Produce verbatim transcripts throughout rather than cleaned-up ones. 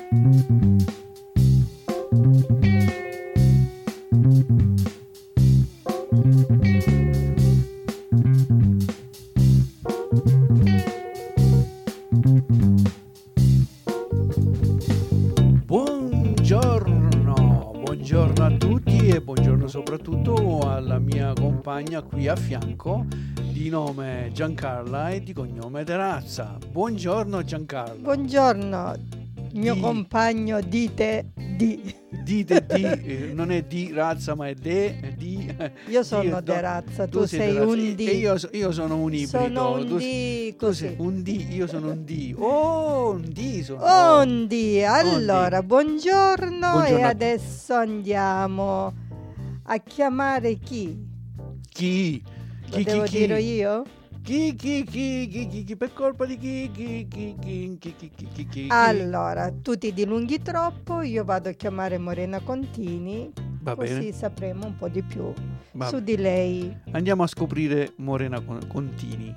Buongiorno, buongiorno a tutti e buongiorno soprattutto alla mia compagna qui a fianco di nome Giancarla e di cognome De Razza. Buongiorno Giancarla. Buongiorno, mio di... compagno dite di. Dite di, eh, non è di razza ma è de, è di. Io sono De Razza, tu, tu sei, sei un di. E io, io sono un ibrido. Sono un tu, di tu così. Sei un di, io sono un di. Oh, un di sono. Oh, un di. Allora, un di. Buongiorno, buongiorno e adesso andiamo a chiamare chi? Chi? Lo chi, devo chi, chi? dire io? Chi, chi, chi, chi, chi, chi, per colpa di chi, chi, chi, chi, chi, chi, chi, chi, chi. Allora, tu ti dilunghi troppo, io vado a chiamare Morena Contini, Va così bene. sapremo un po' di più Va su bene. di lei. Andiamo a scoprire Morena Contini.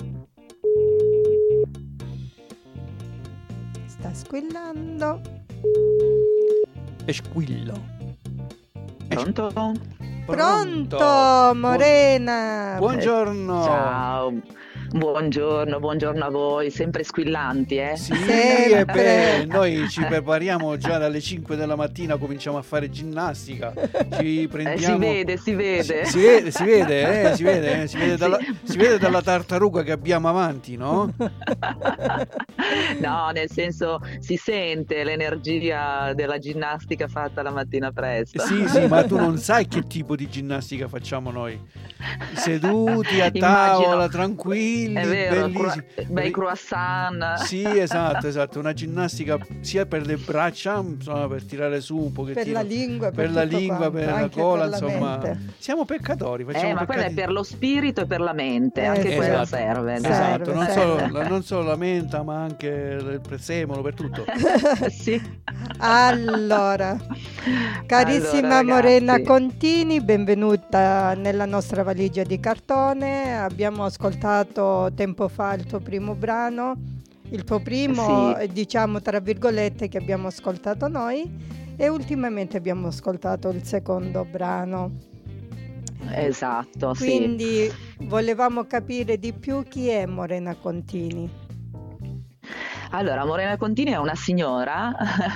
Sta squillando. E squillo. Pronto? Pronto, Morena. Buongiorno. Ciao. Buongiorno, buongiorno a voi, sempre squillanti, eh? Sì, Sempre. e beh, noi ci prepariamo già dalle cinque della mattina, cominciamo a fare ginnastica. Ci prendiamo... Eh, si vede, si vede. Si, si vede, si vede, eh, si vede, eh, si vede, dalla, Sì. si vede dalla tartaruga che abbiamo avanti, no? No, nel senso si sente l'energia della ginnastica fatta la mattina presto. Sì, sì, ma tu non sai che tipo di ginnastica facciamo noi. Seduti a Immagino. tavola, tranquilli. È vero, bellissimi. cro- bei croissant. Sì, esatto, esatto, una ginnastica sia per le braccia, insomma, per tirare su un pochettino. Per la lingua, per, per la tutto lingua, quanto, per la anche gola, per la insomma. mente. Siamo peccatori, facciamo Eh, ma quella è peccati. per lo spirito e per la mente, Eh, anche sì. quella Esatto, serve. dai. esatto, Serve, non, serve. Solo, non solo la menta, ma anche il prezzemolo, per tutto. Sì. Allora, carissima Allora, Morena ragazzi. Contini, benvenuta nella nostra valigia di cartone. Abbiamo ascoltato tempo fa il tuo primo brano, il tuo primo, Sì. eh, diciamo tra virgolette, che abbiamo ascoltato noi, e ultimamente abbiamo ascoltato il secondo brano. Esatto, sì. Quindi volevamo capire di più chi è Morena Contini. Allora, Morena Contini è una signora,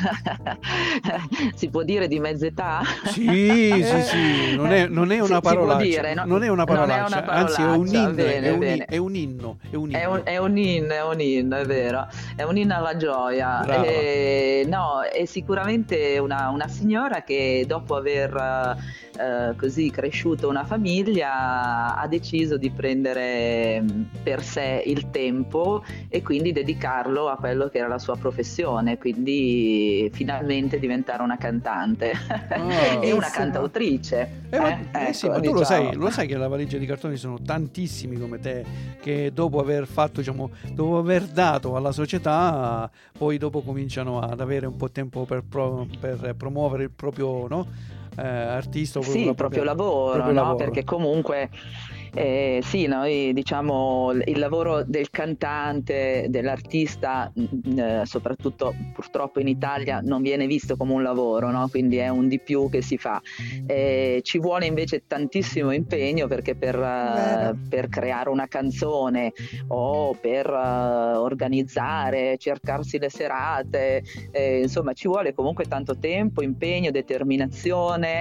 si può dire di mezza età? Sì, sì, sì, non è, non è una Si- si può parolaccia, dire, no? non è una Non è parolaccia, una anzi è un parolaccia, inno, bene, è, un, bene. è un inno, è un È inno. un, è un inno, è un inno, è vero, è un inno alla gioia. Brava. Eh, no, è sicuramente una, una signora che dopo aver eh, così cresciuto una famiglia ha deciso di prendere per sé il tempo e quindi dedicarlo a quello che era la sua professione, quindi finalmente diventare una cantante Oh. e una Bellissimo. cantautrice. Eh, ma, eh, sì, ecco, ma tu lo diciamo. sai, lo sai che nella valigia di cartoni sono tantissimi come te che dopo aver fatto, diciamo, dopo aver dato alla società, poi dopo cominciano ad avere un po' tempo per, pro- per promuovere il proprio, no? eh, artista. Sì, il proprio lavoro, proprio no? lavoro. Perché comunque eh, sì, noi diciamo il lavoro del cantante, dell'artista, mh, eh, soprattutto purtroppo in Italia non viene visto come un lavoro, no? Quindi è un di più che si fa. Eh, ci vuole invece tantissimo impegno perché per, Vero. uh, per creare una canzone o per uh, organizzare, cercarsi le serate, eh, insomma ci vuole comunque tanto tempo, impegno, determinazione,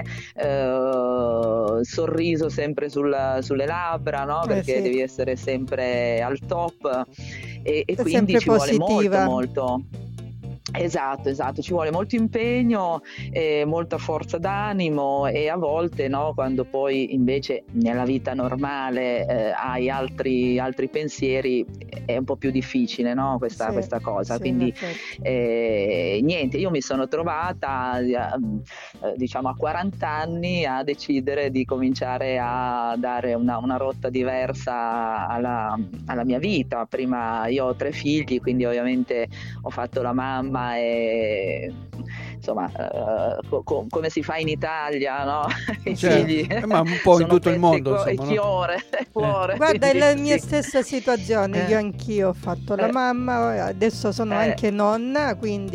eh, sorriso sempre sul, sulle labbra, no? Perché Eh sì. devi essere sempre al top e, e È quindi sempre ci vuole positiva. molto molto. Esatto, esatto, ci vuole molto impegno, eh, molta forza d'animo e a volte, no, quando poi invece nella vita normale eh, hai altri, altri pensieri è un po' più difficile, no, questa, Sì, questa cosa. sì, Quindi in effetti. eh, niente, io mi sono trovata eh, diciamo a quaranta anni a decidere di cominciare a dare una, una rotta diversa alla, alla mia vita. Prima io ho tre figli, quindi ovviamente ho fatto la mamma e insomma uh, co- come si fa in Italia, no? I Certo. figli Eh, ma un po' in tutto il mondo, e insomma, no? cuore, cuore, Guarda, è la quindi, mia sì. stessa situazione, Eh. io anch'io ho fatto la Eh. mamma, adesso sono Eh. anche nonna, quindi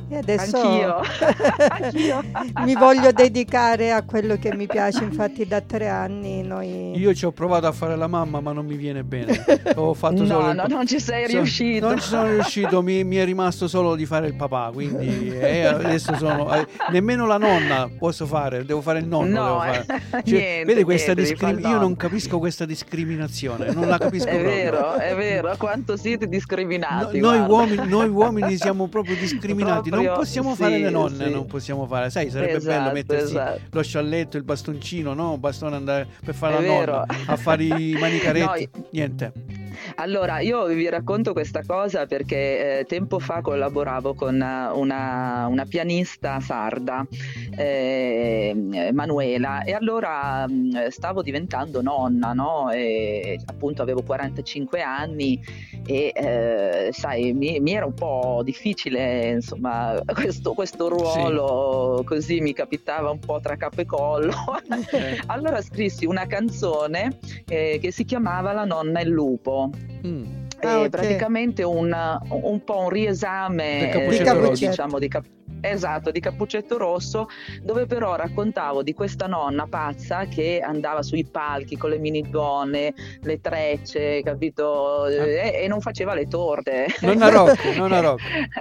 E adesso Anch'io. Anch'io. mi voglio dedicare a quello che mi piace, infatti da tre anni noi... Io ci ho provato a fare la mamma, ma non mi viene bene. Ho fatto No, solo il no, pa- non ci sei so- riuscito. Non ci sono riuscito, mi, mi è rimasto solo di fare il papà, quindi eh, adesso sono eh, nemmeno la nonna posso fare, devo fare il nonno, devo No, fare. eh, Cioè, niente, vedi questa niente, devi fare il discrim- io non nonno. capisco questa discriminazione, non la capisco È proprio. vero, è vero, quanto siete No- discriminati. noi, guarda. uomini, noi uomini siamo proprio discriminati, non Proprio, possiamo sì, fare le nonne, sì. non possiamo fare, sai, sarebbe bello Esatto, mettersi esatto. lo scialletto, il bastoncino, no? Bastone andare per fare È la vero. nonna, a fare i manicaretti, No, niente. Allora, io vi racconto questa cosa perché eh, tempo fa collaboravo con una, una pianista sarda, eh, Manuela, e allora mh, stavo diventando nonna, no? E, appunto avevo quarantacinque anni e eh, sai, mi, mi era un po' difficile, insomma, questo, questo ruolo, così mi capitava un po' tra capo e collo. Eh. Allora scrissi una canzone eh, che si chiamava La nonna e il lupo. Mm. È Ah, ok. praticamente un, un po' un riesame Del eh, Cappuccetto Rosso. diciamo di Cap- esatto, di Cappuccetto Rosso, dove però raccontavo di questa nonna pazza che andava sui palchi con le minigone, le trecce, capito? E, e non faceva le torte. Nonna Rocca, nonna Rocca.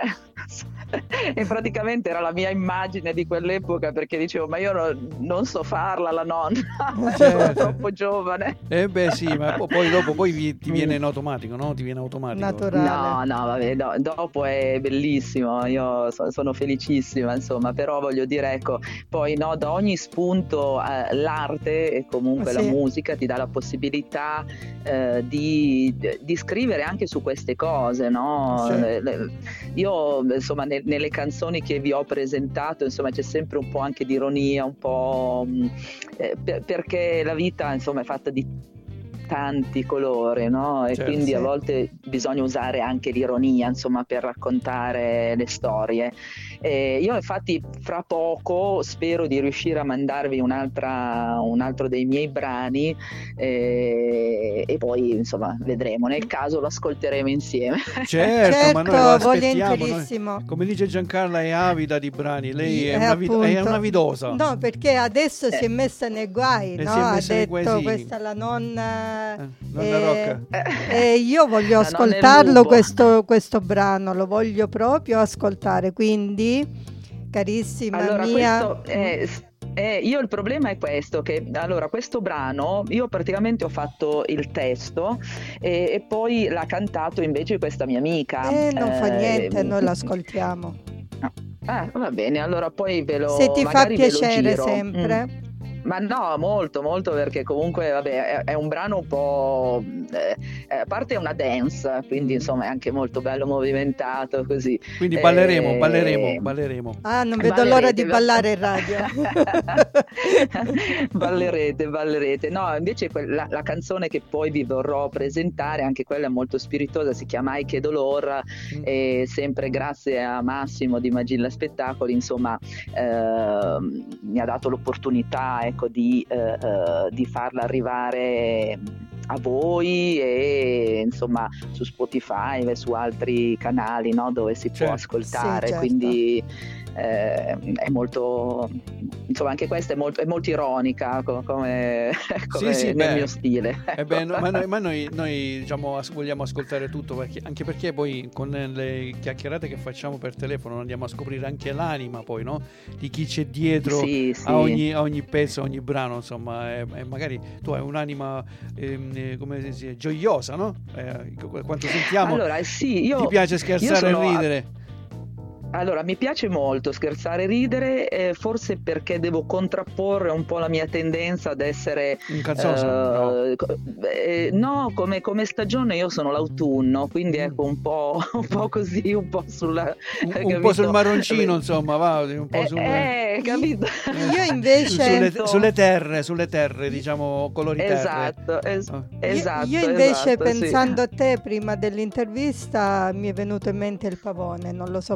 E praticamente era la mia immagine di quell'epoca, perché dicevo ma io no- non so farla la nonna, sono Certo. troppo giovane. Eh beh sì, ma po- poi dopo poi vi- ti viene in automatico, no? Ti viene automatico. Naturale. No, no, vabbè, do- dopo è bellissimo, io so- sono felicissima, insomma, però voglio dire, ecco, poi no, da ogni spunto eh, l'arte e comunque Sì. la musica ti dà la possibilità eh, di, di scrivere anche su queste cose, no? Sì. Le- le- Io, insomma, ne- nelle canzoni che vi ho presentato, insomma, c'è sempre un po' anche di ironia, un po' mh, eh, per- perché la vita, insomma, è fatta di tanti colori, no? E Certo. quindi Sì. a volte bisogna usare anche l'ironia, insomma, per raccontare le storie. Eh, io infatti fra poco spero di riuscire a mandarvi un'altra, un altro dei miei brani eh, e poi insomma vedremo, nel caso lo ascolteremo insieme. Certo, ma noi lo Certo, aspettiamo. Noi, volentierissimo. come dice Giancarla, è avida di brani, lei è, Eh, una, vid- è appunto. una vidosa. No, perché adesso si è messa nei guai, Eh, no? si è Ha messa nei detto guaisini. questa è la nonna. Eh, nonna eh, Rocca. E io voglio La nonna e il ascoltarlo lupo. questo, questo brano, lo voglio proprio ascoltare, quindi carissima Allora, mia. questo è, Eh, io il problema è questo, che allora questo brano io praticamente ho fatto il testo e, e poi l'ha cantato invece questa mia amica. Eh, non fa Eh, niente, noi l'ascoltiamo. Ah, va bene, allora poi ve lo Se ti fa magari ve lo piacere giro. sempre. Mm. Ma no, molto, molto, perché comunque vabbè, è, è un brano un po', eh, a parte è una dance, quindi Mm. insomma è anche molto bello movimentato così. Quindi balleremo, Eh, balleremo, balleremo. Ah, non vedo l'ora di ballare in radio. ballerete, ballerete. No, invece que- la, la canzone che poi vi vorrò presentare, anche quella è molto spiritosa, si chiama Ai che dolor, Mm. e sempre grazie a Massimo di Magilla Spettacoli, insomma, ehm, mi ha dato l'opportunità, ecco, di, eh, eh, di farla arrivare a voi e insomma su Spotify e su altri canali, no, dove si Certo. può ascoltare. Sì, certo. Quindi eh, è molto, insomma, anche questa è molto, è molto ironica co- come, come Sì, sì, nel beh. mio stile. Eh beh, ecco. no, ma noi, ma noi, noi, diciamo, as- vogliamo ascoltare tutto, perché- anche perché poi con le chiacchierate che facciamo per telefono andiamo a scoprire anche l'anima poi, no? Di chi c'è dietro Sì, sì. a, ogni, a ogni pezzo, a ogni brano, insomma, e, e magari tu hai un'anima ehm, eh, come si dice, gioiosa, no? Eh, qu- quanto sentiamo, Allora, sì, io ti piace io scherzare sono e a- ridere. Allora, mi piace molto scherzare e ridere, eh, forse perché devo contrapporre un po' la mia tendenza ad essere Un canzoso? No. eh, co- eh, no, come, come stagione io sono l'autunno, quindi Mm. ecco un po', un po' così, un po' sulla... Un, hai un po' capito? sul marroncino, insomma, va, un po' Eh, sul... eh, capito? Io invece- sulle, Sento- sulle terre, sulle terre, diciamo, colori terre. Esatto, es- Ah. esatto. io, io invece esatto, sì. pensando a te prima dell'intervista mi è venuto in mente il pavone, non lo so perché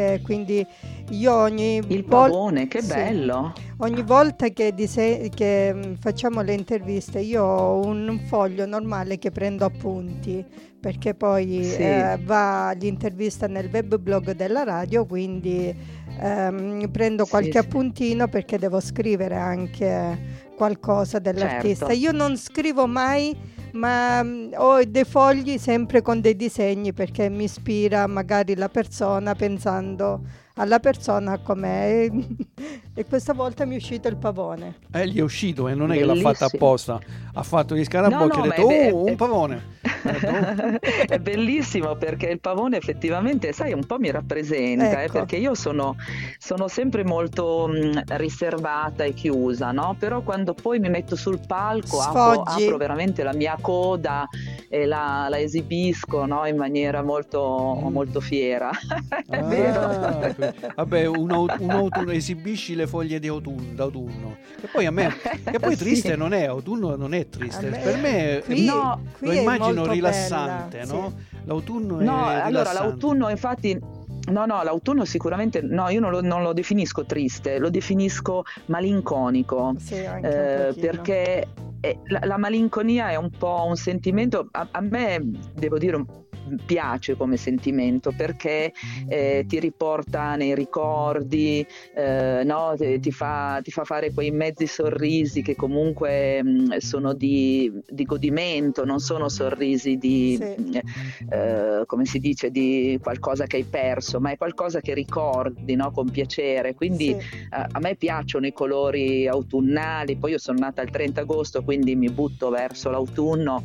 e quindi io ogni Il vol- pavone, che sì, bello! ogni volta che, dise- che mm, facciamo le interviste io ho un foglio normale che prendo appunti, perché poi Sì, eh, va l'intervista nel web blog della radio, quindi ehm, prendo sì, qualche sì, appuntino perché devo scrivere anche qualcosa dell'artista. certo. Io non scrivo mai, ma mm, ho dei fogli sempre con dei disegni perché mi ispira magari la persona pensando alla persona com'è. E questa volta mi è uscito il pavone. Eh, gli è uscito e non è che l'ha fatta Bellissimo. apposta, ha fatto gli No, scarabocchi e ha no, ma detto è, be- oh, è- un è- pavone. Ha detto, "Oh." è bellissimo perché il pavone effettivamente, sai, un po' mi rappresenta, eh, Ecco, perché io sono, sono sempre molto mh, riservata e chiusa, no? Però quando poi mi metto sul palco apro, apro sfoggi. veramente la mia coda e la, la esibisco, no? In maniera molto, Mm. molto fiera. È vero. Ah, que- vabbè, un, au- un autunno, esibisci le foglie di autunno, d'autunno. Che poi a me, che poi Sì. triste non è, autunno non è A triste. me- Per me qui, No, lo qui è immagino molto rilassante, bella, no? sì. L'autunno No, è allora rilassante. l'autunno infatti, no, no, l'autunno sicuramente, no, io non lo, non lo definisco triste, lo definisco malinconico, Sì, anche un eh, pochino. perché eh, la, la malinconia è un po' un sentimento, a, a me devo dire un- piace come sentimento perché eh, ti riporta nei ricordi, eh, no? Ti, ti fa, ti fa fare quei mezzi sorrisi che comunque mh, sono di, di godimento, non sono sorrisi di, Sì, eh, come si dice, di qualcosa che hai perso, ma è qualcosa che ricordi, no? Con piacere. Quindi sì. eh, a me piacciono i colori autunnali, poi io sono nata il trenta agosto, quindi mi butto verso l'autunno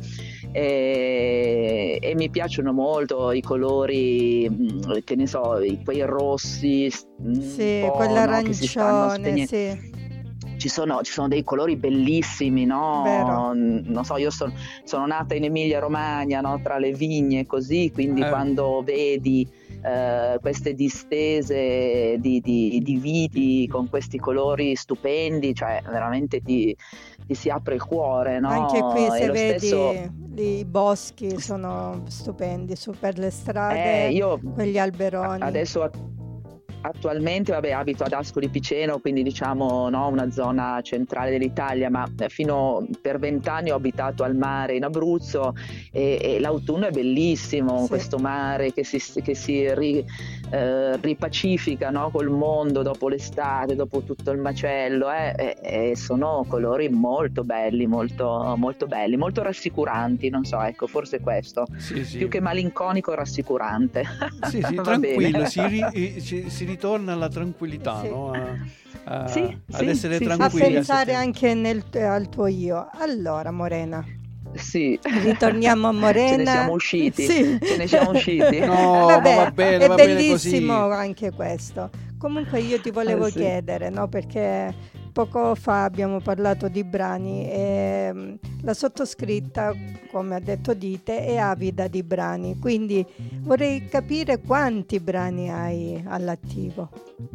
e, e mi piacciono molto i colori, mh, che ne so, i- quei rossi, mh, un Sì, po', no? Che si stanno quell'arancione, spegnendo. sì, Ci sono, ci sono dei colori bellissimi, vero. no? Non so, io son- sono nata in Emilia Romagna, no? Tra le vigne, così, quindi Eh, quando vedi eh, queste distese di, di- di viti con questi colori stupendi, cioè veramente ti, ti si apre il cuore, Anche qui no? E se lo stesso, vedi i boschi sono stupendi, su per le eh, strade, io quegli alberoni. adesso attualmente vabbè, abito ad Ascoli Piceno, quindi diciamo no, una zona centrale dell'Italia, ma fino per vent'anni ho abitato al mare in Abruzzo e, e l'autunno è bellissimo, Sì. questo mare che si, che si ri, eh, ripacifica, no, col mondo dopo l'estate, dopo tutto il macello, eh, e, e sono colori molto belli, molto, molto belli, molto rassicuranti, non so, ecco, forse questo, sì, sì. più che malinconico, rassicurante. Sì, sì, Va tranquillo, bene. si, ri- si- si ritorna alla tranquillità, Sì. no? A- a- Sì, ad sì, essere sì, sì, A tranquilli. sì. a pensare settembre. anche nel, al tuo io. Allora, Morena, Sì. ritorniamo a Morena. Ce ne siamo usciti. Sì. Ce ne siamo usciti. No, Vabbè, ma va bene, è va bene bellissimo così. anche questo. Comunque io ti volevo Eh, sì. chiedere, no? Perché poco fa abbiamo parlato di brani e mm, la sottoscritta, come ha detto Dite, è avida di brani. Quindi vorrei capire quanti brani hai all'attivo.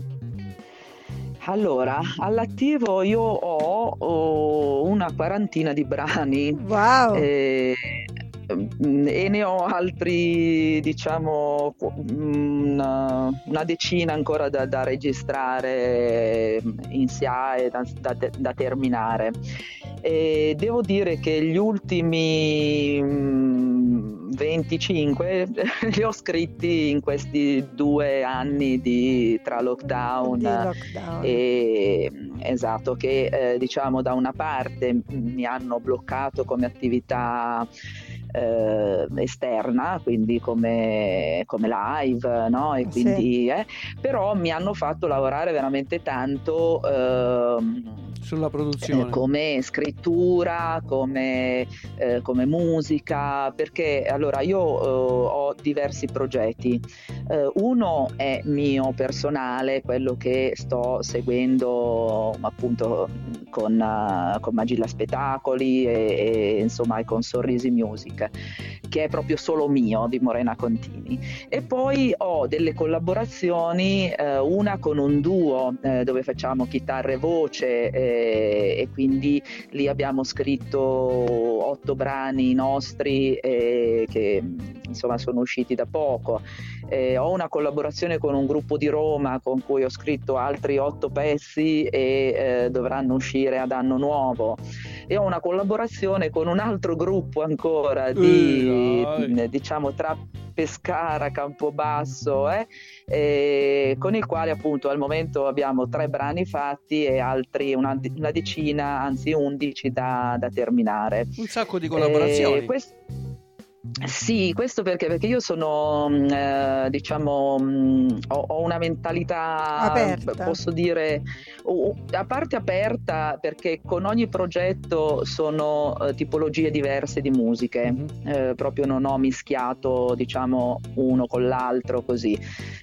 Allora, all'attivo io ho, ho una quarantina di brani Wow! eh, mm, e ne ho altri, diciamo, qu- una, una decina ancora da, da registrare in S I A e da, da- da terminare. E devo dire che gli ultimi mm, venticinque li ho scritti in questi due anni di, tra lockdown Di lockdown. e, esatto, che eh, diciamo da una parte mi hanno bloccato come attività eh, esterna, quindi come, come live, no? E Sì. quindi, eh, però mi hanno fatto lavorare veramente tanto ehm, Sulla eh, produzione. come scrittura, come, eh, come musica, perché allora io eh, ho diversi progetti. Eh, uno è mio personale, quello che sto seguendo appunto con, eh, con Magilla Spettacoli e, e insomma e con Sorrisi Music, che è proprio solo mio, di Morena Contini. E poi ho delle collaborazioni, eh, una con un duo eh, dove facciamo chitarra e voce, eh, e, e quindi lì abbiamo scritto otto brani nostri eh, che insomma sono usciti da poco. Eh, ho una collaborazione con un gruppo di Roma con cui ho scritto altri otto pezzi e eh, dovranno uscire ad anno nuovo, e ho una collaborazione con un altro gruppo ancora di uh, diciamo tra Pescara, Campobasso, eh, eh, con il quale appunto al momento abbiamo tre brani fatti e altri una, una decina, anzi undici da, da terminare. Un sacco di collaborazioni. Eh, quest- Sì, questo perché? Perché io sono, eh, diciamo, mh, ho, ho una mentalità, aperta. posso dire, uh, a parte aperta, perché con ogni progetto sono uh, tipologie diverse di musiche, mm-hmm. eh, proprio non ho mischiato, diciamo, uno con l'altro così.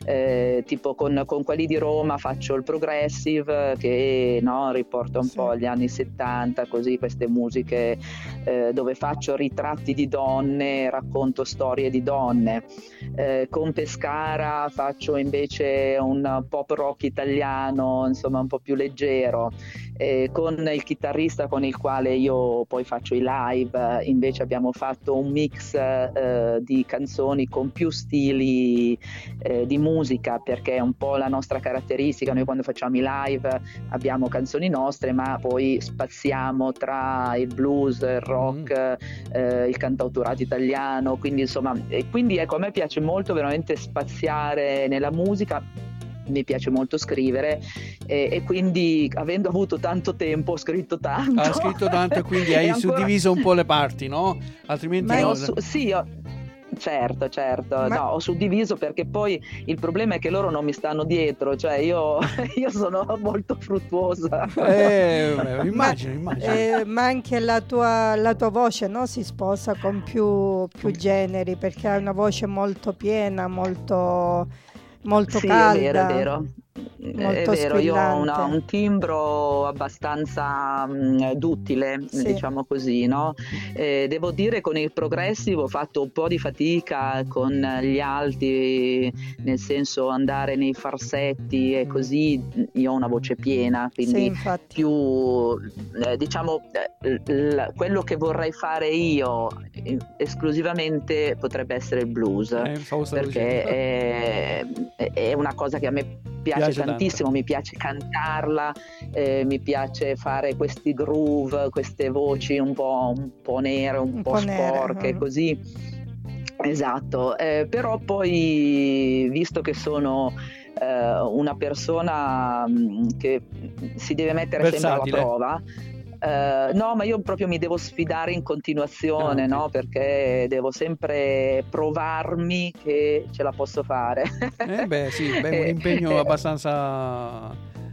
Eh, tipo con, con quelli di Roma faccio il progressive, che no, riporta un sì. po' agli anni settanta, così, queste musiche eh, dove faccio ritratti di donne, racconto storie di donne. Eh, con Pescara faccio invece un pop rock italiano, insomma un po' più leggero. Eh, con il chitarrista con il quale io poi faccio i live invece abbiamo fatto un mix eh, di canzoni con più stili eh, di musica, perché è un po' la nostra caratteristica. Noi quando facciamo i live abbiamo canzoni nostre, ma poi spaziamo tra il blues, il rock, mm. eh, il cantautorato italiano, quindi insomma, e quindi ecco, a me piace molto veramente spaziare nella musica. Mi piace molto scrivere e, e quindi, avendo avuto tanto tempo, ho scritto tanto. Hai scritto tanto e quindi hai ancora... suddiviso un po' le parti, no? Altrimenti Ma no... ho su- sì, ho... certo, certo. Ma... no, ho suddiviso perché poi il problema è che loro non mi stanno dietro, cioè io, io sono molto fruttuosa. Eh, immagino, ma, immagino. Eh, ma anche la tua, la tua voce, no? Si sposa con più, più generi, perché hai una voce molto piena, molto... molto sì, calda, è vero, è vero. molto è vero, io ho una, squillante. un timbro abbastanza mh, duttile, Sì. diciamo così, no? Eh, devo dire con il progressive ho fatto un po' di fatica con gli alti, nel senso andare nei farsetti e così. Io ho una voce piena, quindi sì, più eh, diciamo eh, l- quello che vorrei fare io eh, esclusivamente potrebbe essere il blues, eh, perché è, è una cosa che a me piace, piace tantissimo, tanto. Mi piace cantarla, eh, mi piace fare questi groove, queste voci un po', un po' nere, un, un po', po' sporche, nere. Così. Esatto, eh, però poi, visto che sono eh, una persona mh, che si deve mettere versatile. Sempre alla prova, Uh, no, ma io proprio mi devo sfidare in continuazione, ah, okay. no? Perché devo sempre provarmi che ce la posso fare. Eh beh, sì, beh, un impegno eh, abbastanza...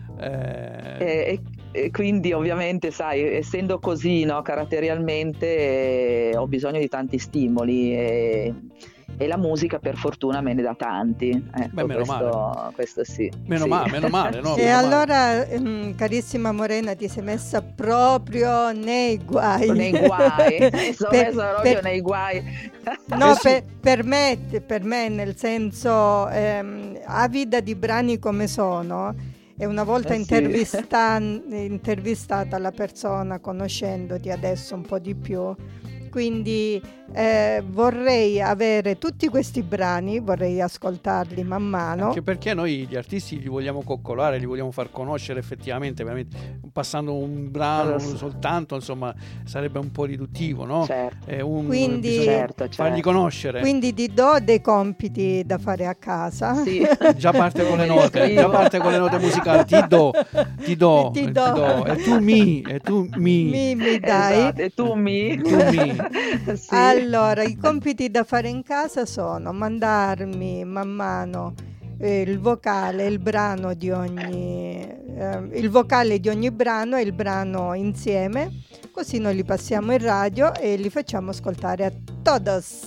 Eh... E, e quindi ovviamente, sai, essendo così, no, caratterialmente, eh, ho bisogno di tanti stimoli e... e la musica per fortuna me ne dà tanti, ecco. Beh, meno questo, male. Questo sì. Meno sì. male, meno male, no? E meno allora, male. Mh, carissima Morena, ti sei messa proprio nei guai. Nei guai, sono per, messa proprio per, nei guai. No, per, per, me, per me, nel senso, ehm, avida di brani come sono, e una volta eh intervista- sì. intervistata la persona, conoscendoti adesso un po' di più, quindi eh, vorrei avere tutti questi brani, vorrei ascoltarli man mano. Anche perché noi gli artisti li vogliamo coccolare, li vogliamo far conoscere effettivamente, veramente, passando un brano so. soltanto, insomma, sarebbe un po' riduttivo, no? Certo. È un, quindi, certo, certo. fargli conoscere. Quindi ti do dei compiti da fare a casa. Sì. Già parte con le note, già parte con le note musicali, ti do, ti do, ti ti do. do. E tu mi, e tu mi. Mi, mi dai. Esatto, e tu mi. Tu mi. Sì. Allora, i compiti da fare in casa sono mandarmi man mano eh, il vocale, il brano di ogni eh, il vocale di ogni brano e il brano insieme, così noi li passiamo in radio e li facciamo ascoltare a todos.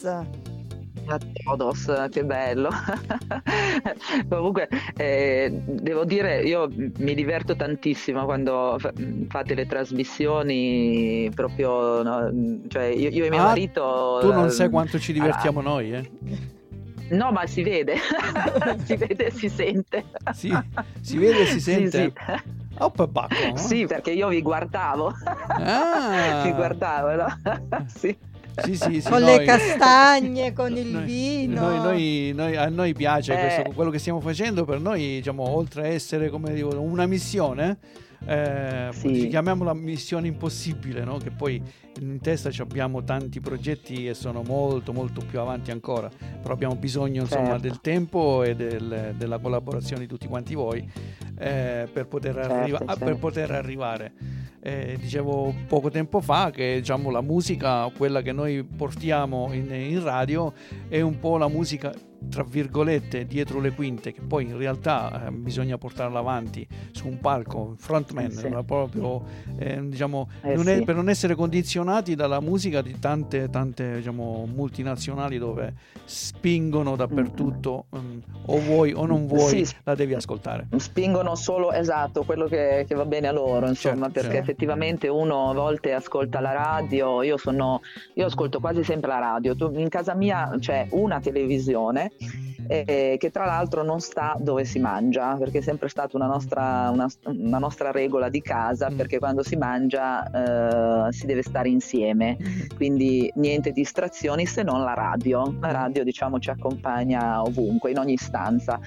A todos, che bello. Comunque eh, devo dire, io mi diverto tantissimo quando f- fate le trasmissioni, proprio no? Cioè io, io e mio ah, marito tu non sai quanto ci divertiamo ah, noi, eh? No, ma si vede. Si vede e si sente. Sì, si vede e si sente. Sì, sì. Oppa bacco, no? Sì, perché io vi guardavo. Ah. Vi guardavo, no? Sì. Sì, sì, sì, con noi, le castagne, con il noi, vino. Noi, noi, noi, a noi piace Eh. questo, quello che stiamo facendo. Per noi, diciamo, oltre a essere, come dico, una missione, eh, Sì. chiamiamola missione impossibile, no? Che poi in testa ci abbiamo tanti progetti e sono molto molto più avanti ancora, però abbiamo bisogno, insomma, Certo. del tempo e del, della collaborazione di tutti quanti voi, eh, per poter, Certo, arriva- certo. per poter arrivare. Eh, dicevo poco tempo fa che, diciamo, la musica, quella che noi portiamo in, in radio, è un po' la musica tra virgolette dietro le quinte, che poi in realtà eh, bisogna portarla avanti su un palco, frontman, Sì. non è proprio, eh, diciamo, Eh, non è, sì. per non essere condizionati dalla musica di tante tante diciamo multinazionali dove spingono dappertutto, um, o vuoi o non vuoi, Sì. la devi ascoltare. Spingono solo, esatto, quello che, che va bene a loro, insomma, Certo, perché certo. effettivamente uno a volte ascolta la radio. Io sono io ascolto quasi sempre la radio. Tu, in casa mia c'è una televisione, eh, che tra l'altro non sta dove si mangia, perché è sempre stata una nostra, una, una nostra regola di casa, Mm. perché quando si mangia eh, si deve stare insieme, quindi niente distrazioni se non la radio. La radio, diciamo, ci accompagna ovunque, in ogni stanza.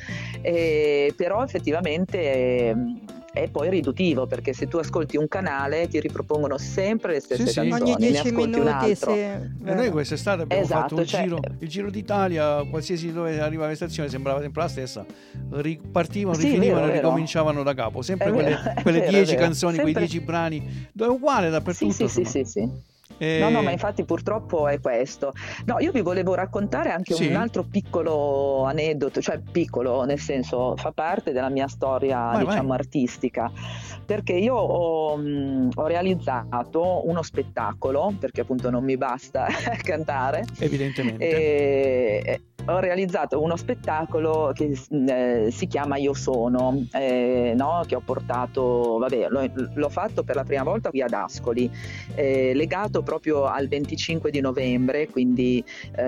Eh, però effettivamente eh, è poi riduttivo, perché se tu ascolti un canale ti ripropongono sempre le stesse Sì, sì. canzoni, Ogni ne dieci ascolti un minuti, altro. sì. E noi quest'estate abbiamo Esatto, fatto un cioè- giro, il giro d'Italia, qualsiasi dove arrivava le stazioni sembrava sempre la stessa, ripartivano, Sì, rifinivano vero, e vero. ricominciavano da capo, sempre È quelle, vero, è quelle vero, è dieci vero. canzoni, quei Sempre- dieci brani, è uguale dappertutto. Sì, sì, sì, insomma. sì, sì. E- No, no, ma infatti purtroppo è questo. No, io vi volevo raccontare anche Sì. un altro piccolo aneddoto, cioè piccolo, nel senso, fa parte della mia storia, Vai, diciamo, vai. artistica, perché io ho, mh, ho realizzato uno spettacolo, perché appunto non mi basta cantare, Evidentemente. e ho realizzato uno spettacolo che eh, si chiama Io Sono, eh, no? Che ho portato, vabbè, l'ho, l'ho fatto per la prima volta qui ad Ascoli, eh, legato proprio al venticinque di novembre, quindi eh,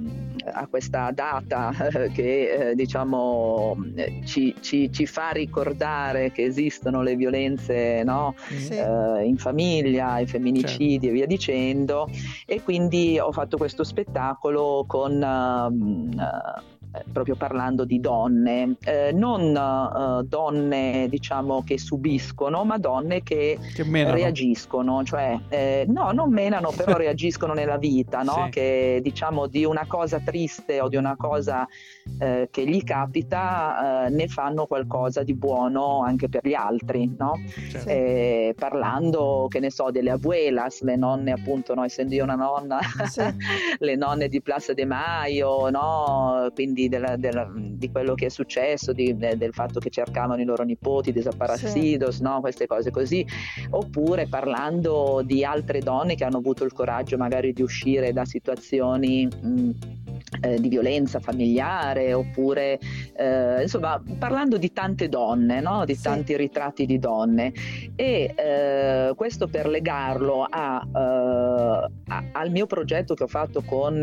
a questa data eh, che eh, diciamo eh, ci, ci, ci fa ricordare che esistono le violenze, no? Sì. eh, in famiglia, i femminicidi, Certo. e via dicendo, e quindi ho fatto questo spettacolo con um, eh, proprio parlando di donne, eh, non eh, donne, diciamo, che subiscono, ma donne che Che menano. reagiscono, cioè eh, no, non menano, però reagiscono nella vita, no? Sì. Che, diciamo, di una cosa triste o di una cosa eh, che gli capita eh, ne fanno qualcosa di buono anche per gli altri, no? Certo. Eh, parlando, che ne so, delle abuelas, le nonne, appunto, no? Essendo io una nonna, Sì. le nonne di Plaza de Mayo, no? Quindi della, della, di quello che è successo, di, de, del fatto che cercavano i loro nipoti desaparecidos, sì. No? Queste cose così, oppure parlando di altre donne che hanno avuto il coraggio magari di uscire da situazioni mh, eh, di violenza familiare, oppure eh, insomma parlando di tante donne, no? Di Sì. tanti ritratti di donne, e eh, questo per legarlo a, eh, a, al mio progetto che ho fatto con,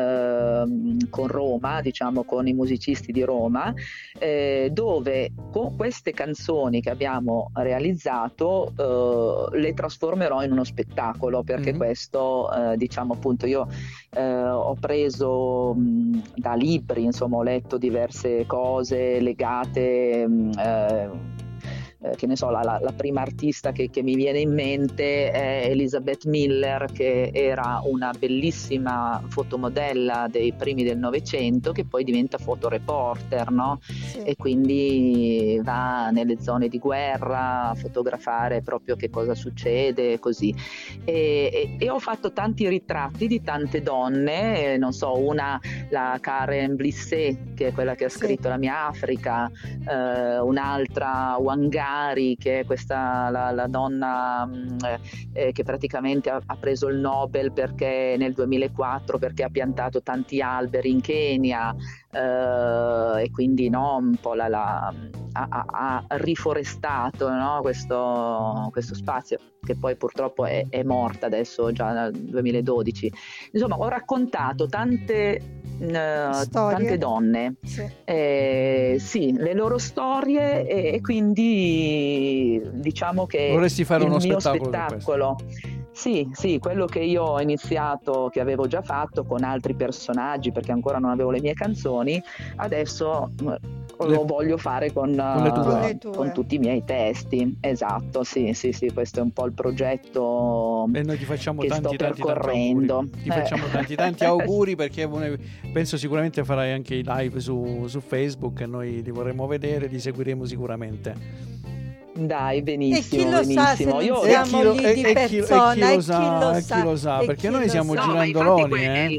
eh, con Roma, diciamo con i musicisti di Roma, eh, dove con queste canzoni che abbiamo realizzato eh, le trasformerò in uno spettacolo, perché Mhm. questo eh, diciamo appunto io eh, ho preso mh, da libri, insomma ho letto diverse cose legate mh, eh, che ne so, la, la, la prima artista che, che mi viene in mente è Elizabeth Miller, che era una bellissima fotomodella dei primi del Novecento, che poi diventa fotoreporter, no? Sì. E quindi va nelle zone di guerra a fotografare proprio che cosa succede, così. E, e, e ho fatto tanti ritratti di tante donne, non so, una, la Karen Blissé, che è quella che ha scritto Sì. La mia Africa, eh, un'altra Wangari, che è questa la, la donna eh, che praticamente ha, ha preso il Nobel perché nel duemilaquattro perché ha piantato tanti alberi in Kenya, eh, e quindi no, un po' la, la, ha, ha riforestato, no, questo, questo spazio, che poi purtroppo è, è morta adesso già nel duemiladodici. Insomma, ho raccontato tante uh, tante donne, sì. Eh, sì, le loro storie, e, e quindi diciamo che vorresti fare il uno mio spettacolo, spettacolo, sì, sì, quello che io ho iniziato, che avevo già fatto con altri personaggi, perché ancora non avevo le mie canzoni, adesso le, lo voglio fare con, con, le con, le uh, con tutti i miei testi. Esatto, sì, sì, sì, questo è un po' il progetto e noi ti facciamo che tanti, sto tanti, percorrendo. Tanti ti facciamo eh. tanti tanti auguri, perché penso sicuramente farai anche i live su, su Facebook e noi li vorremmo vedere, li seguiremo sicuramente. Dai, benissimo, e chi lo benissimo. sa se non Io siamo lo, lì di e, persona, e chi lo e sa, chi lo e sa, chi lo sa, perché noi siamo sa. girandoloni, no, eh.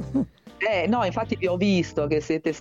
Eh, no, infatti vi ho visto che siete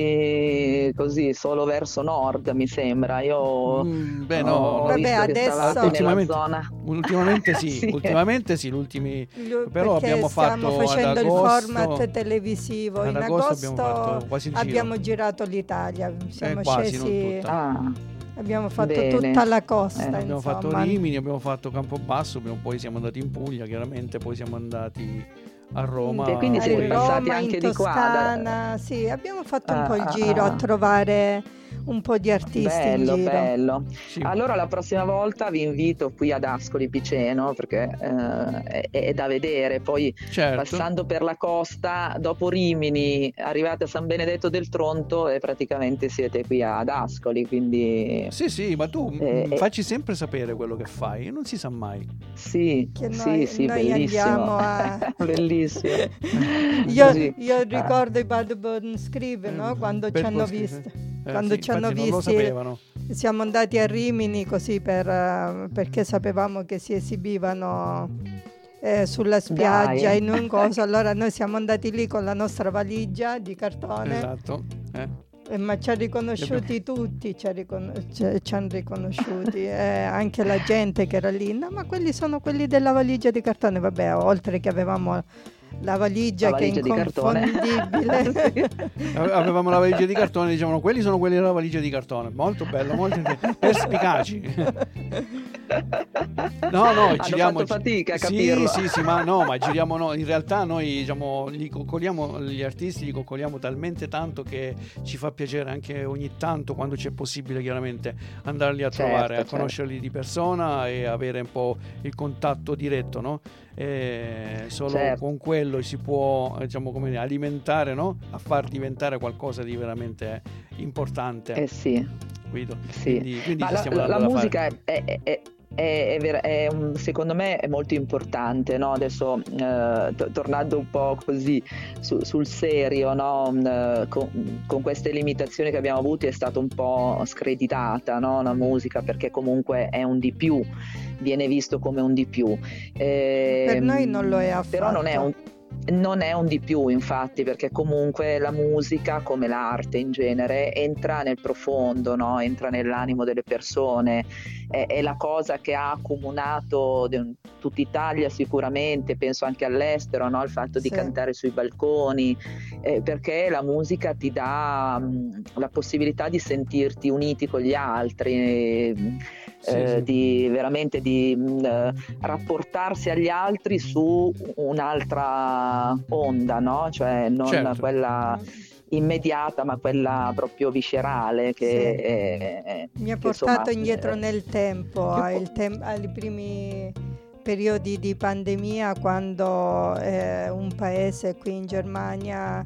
stati così solo verso nord, mi sembra. Io mm, beh, no, ho Vabbè, visto che adesso stavate ultimamente, nella zona. ultimamente sì, Sì. ultimamente sì, ultimi, L- però abbiamo stiamo fatto facendo ad agosto, il format televisivo. ad In agosto agosto abbiamo fatto quasi il giro. abbiamo girato l'Italia, siamo eh, quasi, scesi, non tutta. Ah, abbiamo fatto bene. tutta la costa. Eh. Abbiamo insomma. fatto Rimini, abbiamo fatto Campobasso, abbiamo, poi siamo andati in Puglia, chiaramente, poi siamo andati a Roma. E quindi a siete poi... passati Roma, anche in di qua, Toscana, da... sì, abbiamo fatto un Ah, po' il ah, giro ah. a trovare un po' di artisti Bello, in giro. bello. Sì. Allora la prossima volta vi invito qui ad Ascoli Piceno, perché eh, è, è da vedere. Poi Certo. passando per la costa, dopo Rimini, arrivate a San Benedetto del Tronto e praticamente siete qui ad Ascoli, quindi... Sì, sì, ma tu eh, mh, facci sempre sapere quello che fai, non si sa mai. Sì, Che sì, noi, sì, noi bellissimo. andiamo a... Bellissimo. io, Così. io ricordo i Bad Burn Scrive, no? Quando Per ci hanno così, visto. eh, Quando sì, ci hanno infatti non lo visti, sapevano. siamo andati a Rimini così per, uh, perché sapevamo che si esibivano eh, sulla spiaggia Dai. in un coso, allora noi siamo andati lì con la nostra valigia di cartone. Esatto. Eh. Eh, ma ci ha riconosciuti tutti, ci, ha ricon- ci, ci hanno riconosciuti, eh, anche la gente che era lì. No, ma quelli sono quelli della valigia di cartone. Vabbè, oltre che avevamo la valigia, La che valigia è di cartone. inconfondibile. Avevamo la valigia di cartone, dicevano quelli sono quelli della valigia di cartone. Molto bello, molto perspicaci. No, no, hanno giriamo, fatto fatica a sì, capirlo. sì, sì, ma no, ma giriamo no, in realtà noi diciamo li coccoliamo, gli artisti li coccoliamo talmente tanto che ci fa piacere anche ogni tanto, quando c'è possibile, chiaramente andarli a Certo, trovare, a certo. conoscerli di persona e avere un po' il contatto diretto, no? E solo Certo. con quello si può, diciamo, come dire, alimentare, no? A far diventare qualcosa di veramente importante. Eh sì, Guido. sì. Quindi, quindi Ma ci la, stiamo la dando da musica fare. è, è, è, è, è, vera- è un- secondo me è molto importante, no? Adesso eh, to- tornando un po' così su- sul serio, no? Eh, con, con queste limitazioni che abbiamo avuto è stata un po' screditata, no? La musica, perché comunque è un di più, viene visto come un di più. Eh, Per noi non lo è affatto. Però non è un Non è un di più, infatti, perché comunque la musica, come l'arte in genere, entra nel profondo, no? Entra nell'animo delle persone, è, è la cosa che ha accomunato de- tutta Italia sicuramente, penso anche all'estero, no? Il fatto di Sì. cantare sui balconi, eh, perché la musica ti dà mh, la possibilità di sentirti uniti con gli altri, eh, Sì, eh, sì. di veramente di mh, rapportarsi agli altri su un'altra onda, no? Cioè non Certo. quella immediata, ma quella proprio viscerale che Sì. è, è, Mi ha che, portato insomma, indietro eh, nel tempo, che ai, po- tem- ai primi periodi di pandemia, quando eh, un paese qui in Germania,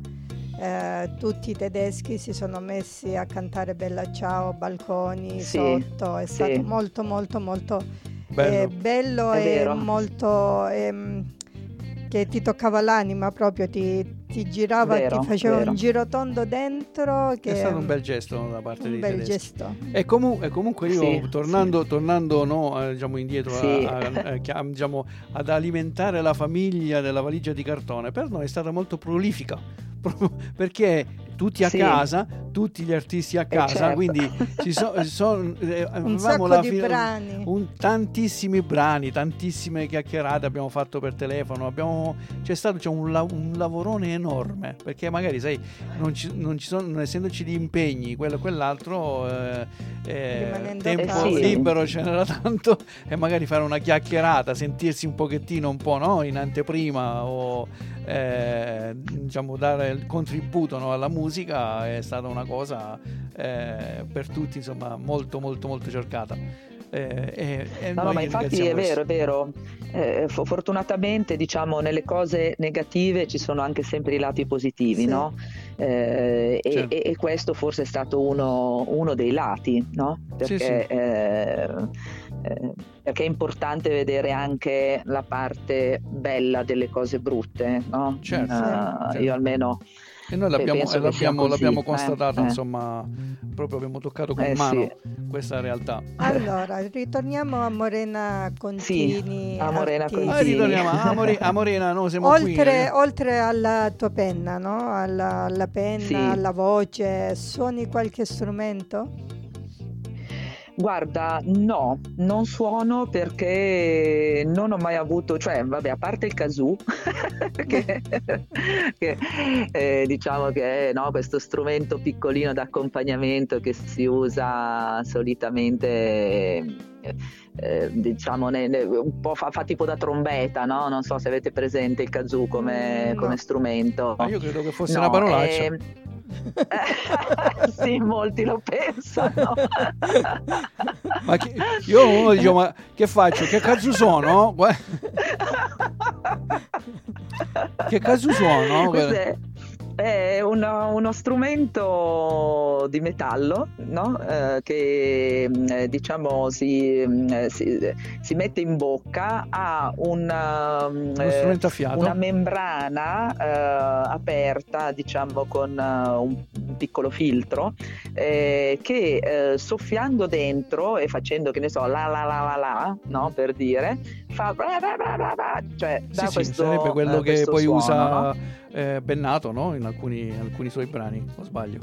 eh, tutti i tedeschi si sono messi a cantare Bella Ciao, balconi, Sì, sotto. È sì. stato molto molto molto Bello. eh, bello È e vero. molto ehm, che ti toccava l'anima proprio, ti, ti girava, Vero, ti faceva vero. un girotondo dentro, che È stato un bel gesto da parte un dei bel tedeschi. gesto. E, comu- e comunque io Sì, tornando, tornando no, eh, diciamo indietro Sì. a- a- a- chiam- diciamo, ad alimentare la famiglia della valigia di cartone, per noi è stata molto prolifica, proprio perché tutti a Sì. casa, tutti gli artisti a casa, certo. quindi ci so- son- eh, Un avevamo sacco la di fi- brani. un- tantissimi brani, tantissime chiacchierate abbiamo fatto per telefono, abbiamo, c'è stato c'è un, la- un lavorone enorme, perché magari sai non ci, non ci sono, non essendoci gli impegni, quello e quell'altro, eh, eh, Rimanendo tempo a casa. Eh sì. libero ce n'era tanto, e magari fare una chiacchierata, sentirsi un pochettino un po', no, in anteprima, o eh, diciamo dare il contributo, no, alla musica è stata una cosa eh, per tutti, insomma, molto molto molto cercata. Eh, e, e no, no, ma infatti è vero, è vero. Eh, fortunatamente, diciamo, nelle cose negative ci sono anche sempre i lati positivi, sì. no? Eh, certo. e, e questo forse è stato uno, uno dei lati, no? Perché, sì, sì. Eh, eh, perché è importante vedere anche la parte bella delle cose brutte, no? Certo, uh, certo. Io almeno e noi l'abbiamo, penso l'abbiamo, così, l'abbiamo constatata, eh? insomma, proprio abbiamo toccato con eh, mano sì. questa realtà. Allora, ritorniamo a Morena Contini. Sì, a Morena Artini. Contini. Ah, ritorniamo a, More, a Morena, no, siamo oltre, qui. Eh. Oltre alla tua penna, no? Alla, alla penna, sì. alla voce, suoni qualche strumento? Guarda, no, non suono perché non ho mai avuto, cioè vabbè, a parte il kazoo, che, che eh, diciamo che è, no, questo strumento piccolino d'accompagnamento che si usa solitamente, eh, eh, diciamo, ne, ne, un po' fa, fa tipo da trombetta, no? Non so se avete presente il kazoo come, no. come strumento. Ma io credo che fosse no, una parolaccia. Eh, sì, molti lo pensano. Ma che, io uno dice, ma che faccio? Che cazzo suono? Che cazzo suono? Cos'è? È uno, uno strumento di metallo, no? eh, che eh, diciamo si, eh, si, si mette in bocca, ha una, uno strumento a fiato. una membrana eh, aperta, diciamo, con uh, un, un piccolo filtro eh, che eh, soffiando dentro e facendo, che ne so, la la la la la, no? Per dire, fa bla bla bla bla bla, cioè sì, da sì, questo, sarebbe quello eh, che poi suono, usa no? eh, Bennato, no? In alcuni, alcuni suoi brani, o sbaglio?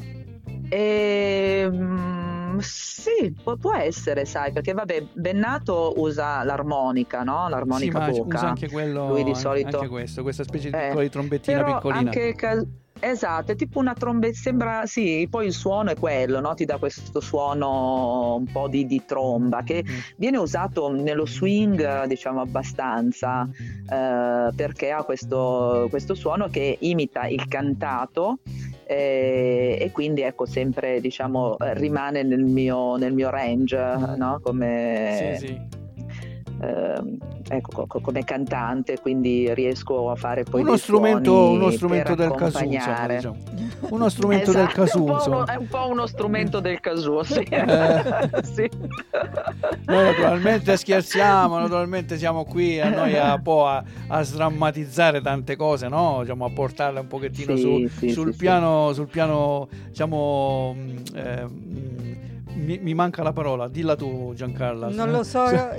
E, mm, sì, può, può essere, sai, perché vabbè, Bennato usa l'armonica, no? L'armonica sì, ma bocca. usa anche quello, Lui di solito anche questo, questa specie di eh, piccola trombettina però piccolina. Anche cal- esatto, è tipo una trombetta, sembra, sì, poi il suono è quello, no? Ti dà questo suono un po' di, di tromba che mm. viene usato nello swing, diciamo, abbastanza, eh, perché ha questo, questo suono che imita il cantato. Eh, e quindi ecco sempre, diciamo, rimane nel mio, nel mio range, no? Come sì, sì. Eh, ecco, co- come cantante, quindi riesco a fare poi uno dei strumento, suoni uno strumento per del kazoo, accompagnare. diciamo. Uno strumento esatto, del kazoo, è un, uno, è un po' uno strumento del kazoo, sì. Eh, sì. Noi naturalmente scherziamo, naturalmente siamo qui a noi a, po' a, a sdrammatizzare tante cose, no? Diciamo, a portarle un pochettino sì, su, sì, sul, sì, piano, sul piano, diciamo, eh, mi, mi manca la parola, dilla tu Giancarla. Non lo so, io,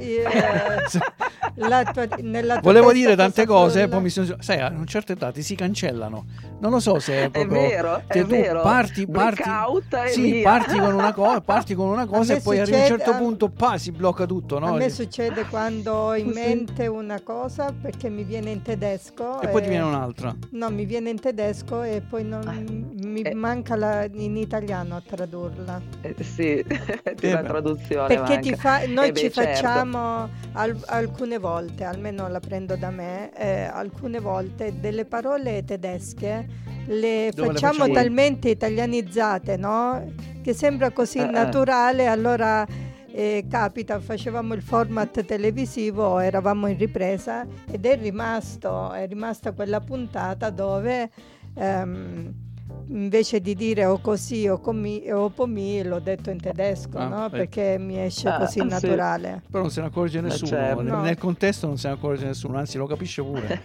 la tua, nella tua volevo dire tante cose, sulla... poi mi sono, sai, a una certa età ti si cancellano. Non lo so se è proprio è vero, che è tu vero. parti, parti, sì, via. parti con una cosa, parti con una cosa e poi succede, a un certo punto pa, si blocca tutto, no? A me succede quando ho in mente una cosa perché mi viene in tedesco e, e poi ti viene un'altra. No, mi viene in tedesco e poi non, mi eh. manca la, in italiano a tradurla. Eh, sì, eh la traduzione perché manca. ti fa, noi eh ci beh, facciamo certo. al, alcune volte, almeno la prendo da me, eh, alcune volte delle parole tedesche le Dove facciamo le talmente italianizzate, no? Che sembra così uh-uh. naturale, allora eh, capita, facevamo il format televisivo, eravamo in ripresa ed è rimasto, è rimasta quella puntata dove ehm, invece di dire o così o comi o pomì l'ho detto in tedesco, ah, no? Perché mi esce così ah, naturale. Sì. Però non se ne accorge nessuno, certo. nel, no. nel contesto non se ne accorge nessuno, anzi lo capisce pure.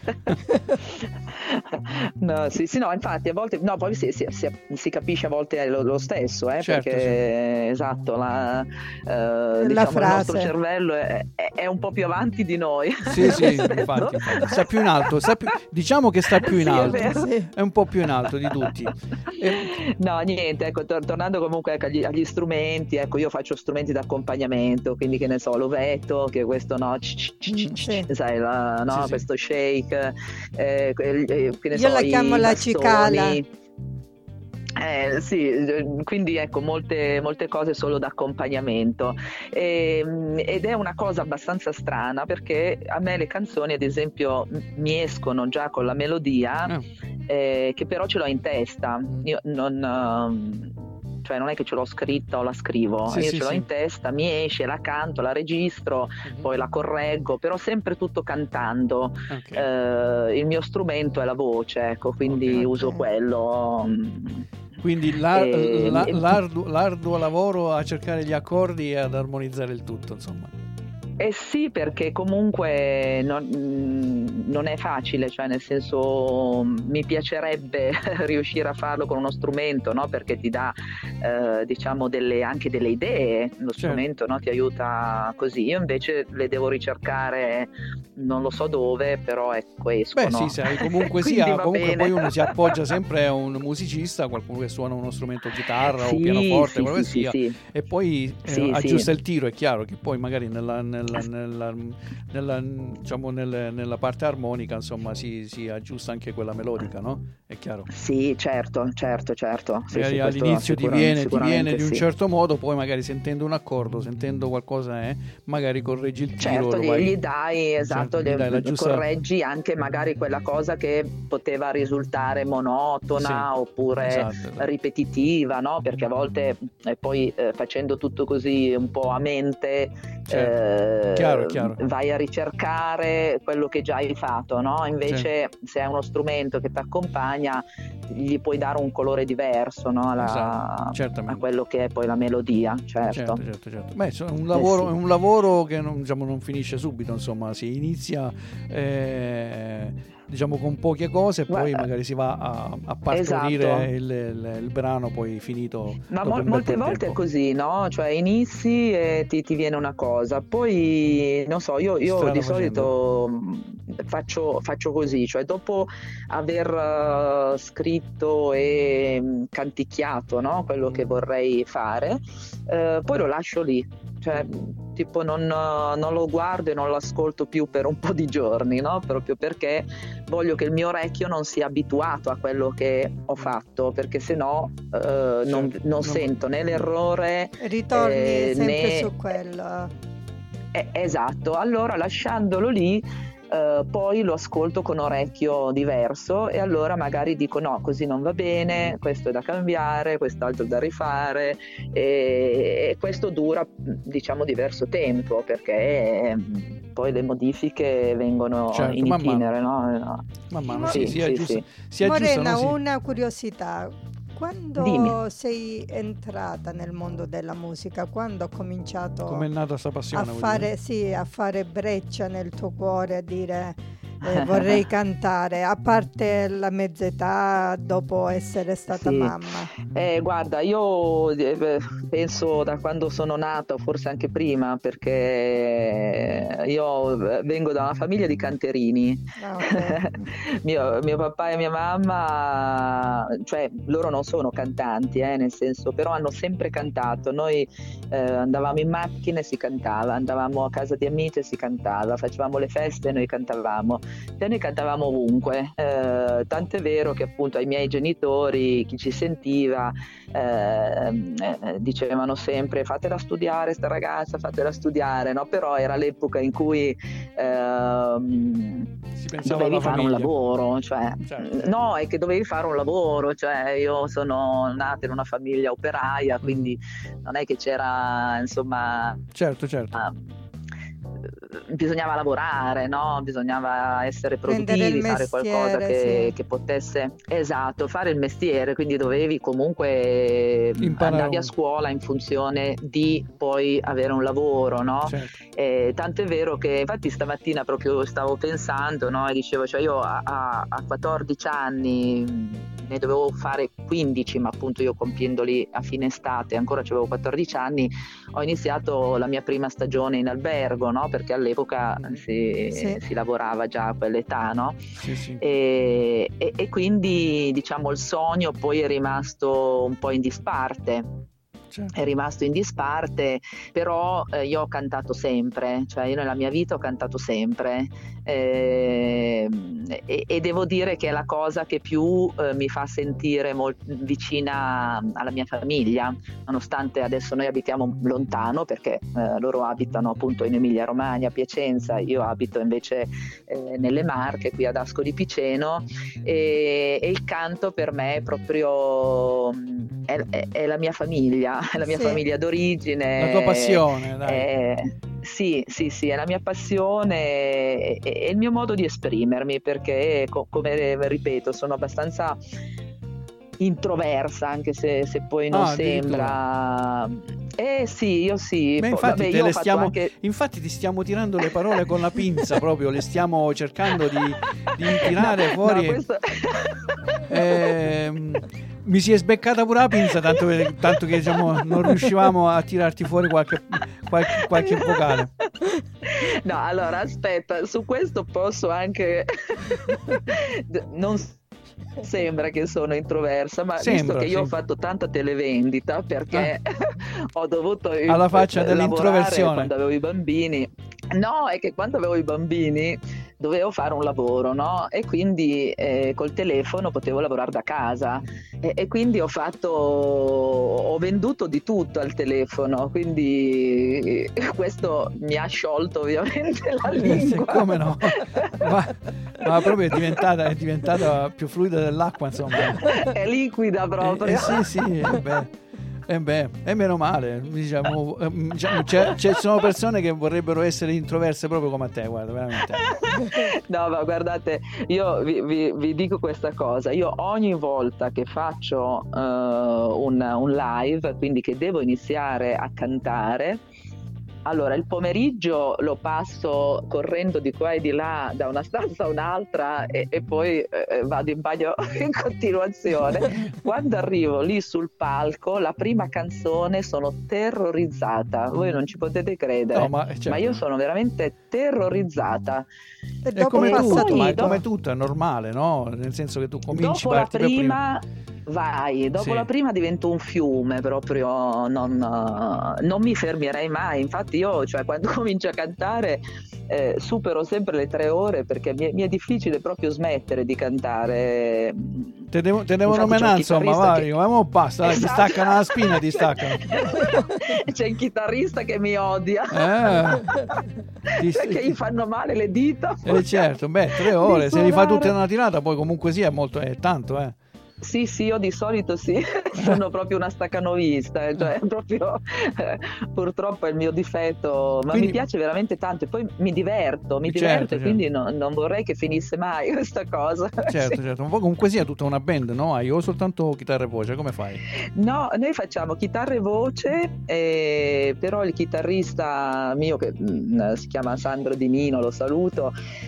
no, sì, sì, no, infatti a volte, no, poi si, si, si, si capisce a volte lo, lo stesso, eh, certo, perché sì. esatto, la, eh, la diciamo, frase. il nostro cervello è, è un po' più avanti di noi. Sì, sì, infatti, infatti, sta più in alto, sta più, diciamo che sta più in sì, alto, è, sì. è un po' più in alto di tutti. E... No, niente, ecco, tor- tornando comunque ecco, agli, agli strumenti, ecco, io faccio strumenti d'accompagnamento, quindi che ne so, l'ovetto, che questo no, c- c- c- c- sì. sai, la, no, sì, questo sì. shake, eh, che ne io so, la chiamo la bastoni. cicala. Eh, sì, quindi ecco molte, molte cose solo d'accompagnamento. E, ed è una cosa abbastanza strana perché a me le canzoni ad esempio m- mi escono già con la melodia, Ah, eh, che però ce l'ho in testa. mm. Io non, ehm, cioè non è che ce l'ho scritta o la scrivo, Sì, io sì, ce l'ho sì. in testa, mi esce, la canto, la registro, Mhm. poi la correggo, però sempre tutto cantando. Ok, Eh, il mio strumento è la voce, ecco, quindi ok. uso Ok. quello. mm, Quindi la- e- la- e- l'arduo, l'arduo lavoro a cercare gli accordi e ad armonizzare il tutto, insomma. Eh sì, perché comunque non, mm, non è facile, cioè nel senso mm, mi piacerebbe riuscire a farlo con uno strumento, no? Perché ti dà eh, diciamo delle, anche delle idee, lo Certo. strumento, no? Ti aiuta così. Io invece le devo ricercare, non lo so dove, però ecco, Beh, escono. sì, sai, comunque Quindi sia, va comunque bene. poi uno si appoggia sempre a un musicista, qualcuno che suona uno strumento, chitarra o Sì, pianoforte, sì, quello che sì, sì, sia, sì. e poi eh, Sì, aggiusta sì. il tiro. È chiaro che poi magari nella, nella, nella, nella, diciamo, nelle- nella parte armonica, insomma, si, si aggiusta anche quella melodica, no? È chiaro. Sì, certo, certo, certo. Sì, Magari sì, questo all'inizio ti sicura- viene, ti viene sicuramente di un sì. certo modo, poi magari sentendo un accordo, sentendo qualcosa, eh, magari correggi il tiro, Certo, lo gli, vai, gli dai, certo, esatto, gli dai la gli- giusta, correggi anche magari quella cosa che poteva risultare sì, monotona oppure esatto, esatto. ripetitiva, no? Perché a volte eh, poi eh, facendo tutto così un po' a mente Certo, eh, chiaro, chiaro, vai a ricercare quello che già hai fatto, no? certo, Invece se hai uno strumento che ti accompagna gli puoi dare un colore diverso, no? esatto, Alla- a certamente. quello che è poi la melodia, certo. Certo, certo, certo. Beh, insomma, è un Eh lavoro, sì. è un lavoro che non, diciamo, non finisce subito, insomma, si inizia eh, diciamo con poche cose e poi Guarda, magari si va a, a partorire esatto. il, il- il brano poi finito Ma dopo mol- un bel po' molte di volte è tempo. così, no? Cioè inizi e ti, ti viene una cosa, poi non so, io, io Strada di facendo. solito mh, faccio, faccio così, cioè dopo aver eh, scritto e mh, canticchiato, no? Quello che Mm, vorrei fare, eh, poi lo lascio lì, cioè mm. mh, tipo non, eh, non lo guardo e non lo ascolto più per un po' di giorni, no? Proprio perché voglio che il mio orecchio non sia abituato a quello che ho Mm. fatto, perché sennò eh, non, Certo, non non- sento né l'errore Ritorni eh, sempre né su quello. eh, esatto. Allora lasciandolo lì eh, poi lo ascolto con orecchio diverso e allora magari dico no, così non va bene, questo è da cambiare, quest'altro da rifare e, e questo dura diciamo diverso tempo perché eh, poi le modifiche vengono certo, in man mano, itinere, no? man mano, Mo- sì, Sì, si sì, aggiusta, sì. si aggiustano, Morena, sì. una curiosità. Dimmi. Quando sei entrata nel mondo della musica, quando ho Com'è cominciato nata questa a passione, vuoi fare, sì, a fare breccia nel tuo cuore, a dire eh, vorrei cantare, a parte la mezz'età dopo essere stata Sì, mamma. eh, guarda, io eh, penso da quando sono nata, o forse anche prima, perché io vengo da una famiglia di canterini. Ah, ok. Mio, mio papà e mia mamma, cioè loro non sono cantanti, eh, nel senso, però hanno sempre cantato. Noi eh, andavamo in macchina e si cantava, andavamo a casa di amici e si cantava, facevamo le feste e noi cantavamo. E noi cantavamo ovunque, eh, tant'è vero che appunto ai miei genitori, chi ci sentiva, eh, eh, dicevano sempre fatela studiare sta ragazza, fatela studiare, no? Però era l'epoca in cui ehm, Si pensava dovevi alla fare un famiglia. lavoro, cioè, Certo, certo. no, è che dovevi fare un lavoro, cioè io sono nata in una famiglia operaia, Mm. quindi non è che c'era, insomma, Certo, certo. ah, bisognava lavorare, no? Bisognava essere Prendere il produttivi, fare qualcosa mestiere, che, sì. che potesse, esatto, fare il mestiere, quindi dovevi comunque Imparare andavi a un... scuola in funzione di poi avere un lavoro, no? Certo. Eh, tanto è vero che infatti stamattina proprio stavo pensando, no? E dicevo, cioè io a, a, a quattordici anni ne dovevo fare quindici, ma appunto io compiendoli a fine estate, ancora avevo quattordici anni, ho iniziato la mia prima stagione in albergo, no? Perché all'epoca si, Sì. si lavorava già a quell'età, no? Sì, sì. E, e, e quindi diciamo il sogno poi è rimasto un po' in disparte. certo. È rimasto in disparte, però eh, io ho cantato sempre, cioè io nella mia vita ho cantato sempre, eh, e, e devo dire che è la cosa che più eh, mi fa sentire molto vicina alla mia famiglia, nonostante adesso noi abitiamo lontano, perché eh, loro abitano appunto in Emilia Romagna, a Piacenza, io abito invece eh, nelle Marche, qui ad Ascoli Piceno, e, e il canto per me è proprio è, è, è la mia famiglia, è la mia sì. famiglia d'origine, la tua passione, dai. È, sì, sì, sì, è la mia passione, è, è il mio modo di esprimermi, perché co- come ripeto sono abbastanza introversa, anche se, se poi non ah, sembra. Eh sì, io sì. Beh, infatti, Vabbè, te io le stiamo, anche... infatti ti stiamo tirando le parole con la pinza, proprio le stiamo cercando di, di tirare no, fuori. No, questo... eh, mi si è sbeccata pure la pinza, tanto, tanto che diciamo, non riuscivamo a tirarti fuori qualche, qualche, qualche vocale. No, allora aspetta, su questo posso anche non sembra che sono introversa, ma sembra, visto che io sì. ho fatto tanta televendita, perché ah. ho dovuto alla faccia dell'introversione quando avevo i bambini. No, è che quando avevo i bambini dovevo fare un lavoro, no? E quindi eh, col telefono potevo lavorare da casa, e, e quindi ho fatto ho venduto di tutto al telefono, quindi questo mi ha sciolto ovviamente la lingua. Come no? ma, ma proprio è diventata, è diventata più fluida dell'acqua, insomma. È liquida proprio. Eh, eh, sì, sì, eh beh. E eh beh, è meno male, diciamo, diciamo c'è, ci sono persone che vorrebbero essere introverse proprio come a te, guarda, veramente. No, ma guardate, io vi, vi, vi dico questa cosa, io ogni volta che faccio uh, un, un live, quindi che devo iniziare a cantare, allora il pomeriggio lo passo correndo di qua e di là, da una stanza a un'altra, e, e poi eh, vado in bagno in continuazione. Quando arrivo lì sul palco, la prima canzone, sono terrorizzata, voi non ci potete credere, no, ma, certo. ma io sono veramente terrorizzata. E è come tutto, ma è dopo, come tutto, è normale, no? Nel senso che tu cominci, dopo parti la prima, per prima. Vai, dopo sì. la prima divento un fiume proprio, non, non mi fermerei mai. Infatti io, cioè, quando comincio a cantare eh, supero sempre le tre ore, perché mi è, mi è difficile proprio smettere di cantare. Te, devo, te devono menare, insomma, vai, che... ma mo basta, esatto. Ti staccano la spina, ti staccano. C'è il chitarrista che mi odia, eh, ti... perché gli fanno male le dita. Eh certo, beh, tre ore, se li fa tutte in una tirata, poi comunque sia, sì, è molto, è tanto, eh. Sì, sì, io di solito sì, sono proprio una staccanovista, cioè proprio eh, purtroppo è il mio difetto, ma quindi, mi piace veramente tanto e poi mi diverto, mi certo, diverto certo. Quindi no, non vorrei che finisse mai questa cosa. Certo, sì. certo, ma poi comunque sia tutta una band, no? Hai o soltanto chitarra e voce, come fai? No, noi facciamo chitarra e voce, eh, però il chitarrista mio che mh, si chiama Sandro Di Nino, lo saluto,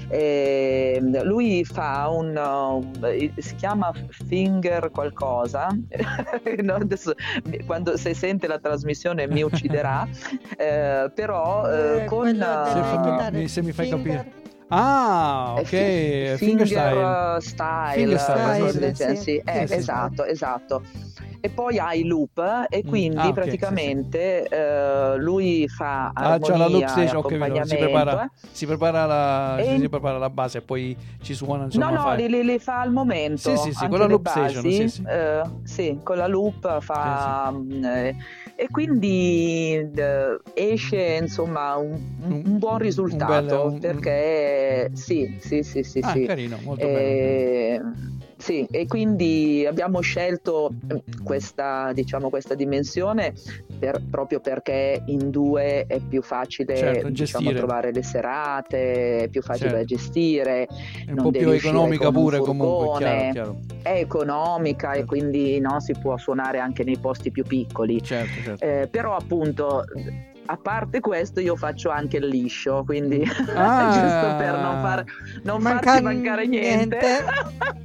eh, lui fa un, uh, si chiama Finger qualcosa, no, adesso quando se sente la trasmissione mi ucciderà, eh, però eh, con se, fa, mi, se mi fai finger. capire ah ok F- finger, finger style, style, finger style, style sì, sì. Sì, Eh, sì, esatto sì. esatto e poi ha i loop e quindi ah, okay, praticamente sì, sì. Eh, lui fa ah, armonia la loop e station, accompagnamento, si prepara, eh. si prepara la e... si prepara la base e poi ci suona, insomma, no no li, li, li fa al momento, sì sì sì, anche con la loop basi, station sì, sì. Eh, sì, con la loop fa sì, sì. Eh, e quindi eh, esce insomma un, un, un buon risultato, un bel, un... perché sì sì sì sì ah, sì carino, molto eh, bello. Sì, e quindi abbiamo scelto questa, diciamo, questa dimensione per, proprio perché in due è più facile, certo, diciamo, trovare le serate, è più facile certo. da gestire, è un po' più economica pure, comunque, chiaro, chiaro. È economica certo. E quindi no, si può suonare anche nei posti più piccoli, certo, certo. Eh, però appunto a parte questo io faccio anche il liscio, quindi ah, giusto per non, far, non farci mancare niente, niente.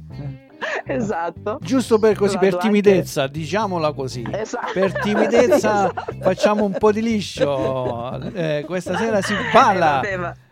Esatto, giusto per così, Vado per timidezza anche... diciamola così, esatto. Per timidezza esatto. Facciamo un po' di liscio, eh, questa sera si balla eh, vabbè, ma... eh.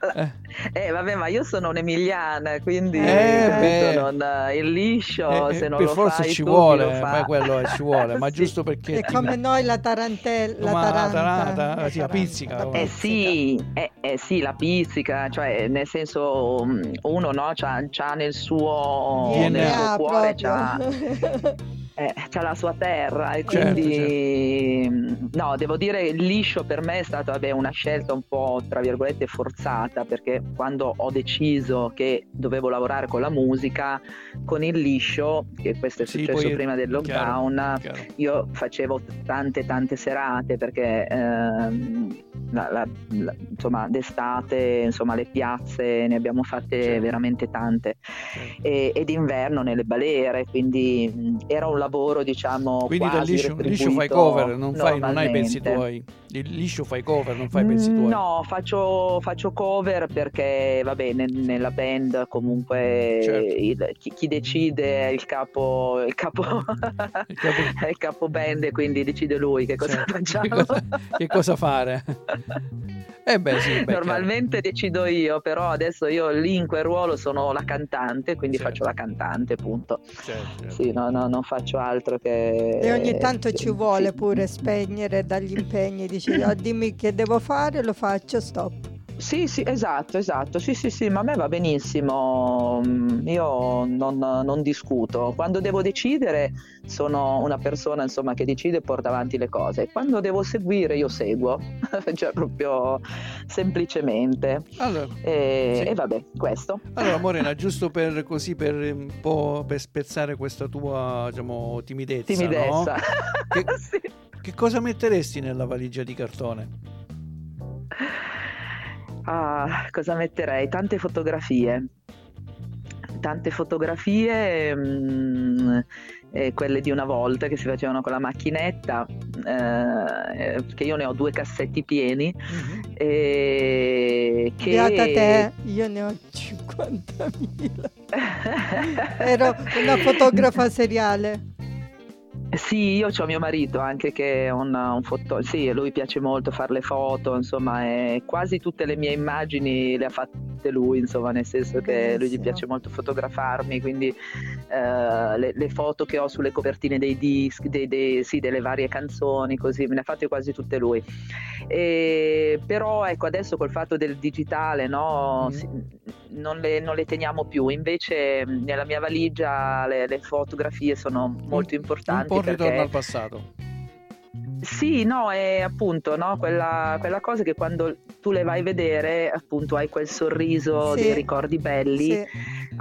Eh vabbè, ma io sono un'emiliana, quindi Eh, non, il liscio, eh, se eh, non per lo forza fai ci tu, vuole, chi lo fa? ma quello è, ci vuole, ma Sì. giusto perché È ti- come noi la tarantella, la Ma la taranta. taranta, la sì, la taranta, pizzica, la va. Eh pizzica. sì, eh, eh sì, la pizzica, cioè nel senso mm, uno no, c'ha, c'ha nel suo, nel suo D N A cuore, proprio. c'ha, eh, c'ha la sua terra e Certo, quindi mm, no, devo dire il liscio per me è stata vabbè, una scelta un po' tra virgolette forzata, perché quando ho deciso che dovevo lavorare con la musica, con il liscio, che questo è Sì, successo poi prima del chiaro, lockdown, chiaro. io facevo tante tante serate perché ehm, la, la, la, insomma d'estate insomma le piazze ne abbiamo fatte Certo. veramente tante, Certo. e, ed d'inverno nelle balere, quindi mh, era un lavoro diciamo Quindi dal quasi liscio, liscio fai retribuito cover, non, fai, non hai pezzi normalmente. tuoi. Il liscio fai cover, non fai pezzi tuoi. No, faccio, faccio cover perché vabbè nel- nella band comunque Certo. il- chi, chi decide è il capo, il capo, Il capo- è il capo band, e quindi decide lui che cosa Certo. facciamo. Che cosa, che cosa fare? Eh beh, sì, beh, Normalmente decido io, però adesso io lì in quel ruolo sono la cantante, quindi Certo. faccio la cantante, punto. Certo, certo. Sì, no, no, non faccio altro che... E ogni tanto ci vuole sì. pure spegnere dagli impegni, dici "Ah, dimmi che devo fare, lo faccio, stop". Sì, sì, esatto, esatto, sì, sì, sì, ma a me va benissimo, mm, io non, non discuto. Quando devo decidere sono una persona, insomma, che decide e porta avanti le cose. Quando devo seguire io seguo, cioè proprio semplicemente. Allora, E, sì. e vabbè, questo. Allora, Morena, giusto per così per un po' per spezzare questa tua, diciamo, timidezza, Timidezza. no? Che, Sì. che cosa metteresti nella valigia di cartone? Ah, cosa metterei? Tante fotografie. Tante fotografie, mm, eh, quelle di una volta che si facevano con la macchinetta, eh, che io ne ho due cassetti pieni, Mhm. e Beata che... te, io ne ho cinquantamila. Ero una fotografa seriale. Sì, io ho mio marito anche che è un, un foto, sì, a lui piace molto fare le foto, insomma, e quasi tutte le mie immagini le ha fatte lui, insomma, nel senso che lui gli Benissimo. piace molto fotografarmi, quindi eh, le, le foto che ho sulle copertine dei dischi, dei, dei- sì, delle varie canzoni, così, me ne ha fatte quasi tutte lui. E, però ecco, adesso col fatto del digitale, no, Mhm. si- non le, non le teniamo più, invece mh, nella mia valigia le, le fotografie sono molto Un importanti po' un ritorno perché al passato. sì, no, è appunto no, quella, quella cosa che quando tu le vai a vedere, appunto hai quel sorriso Sì, dei ricordi belli, sì.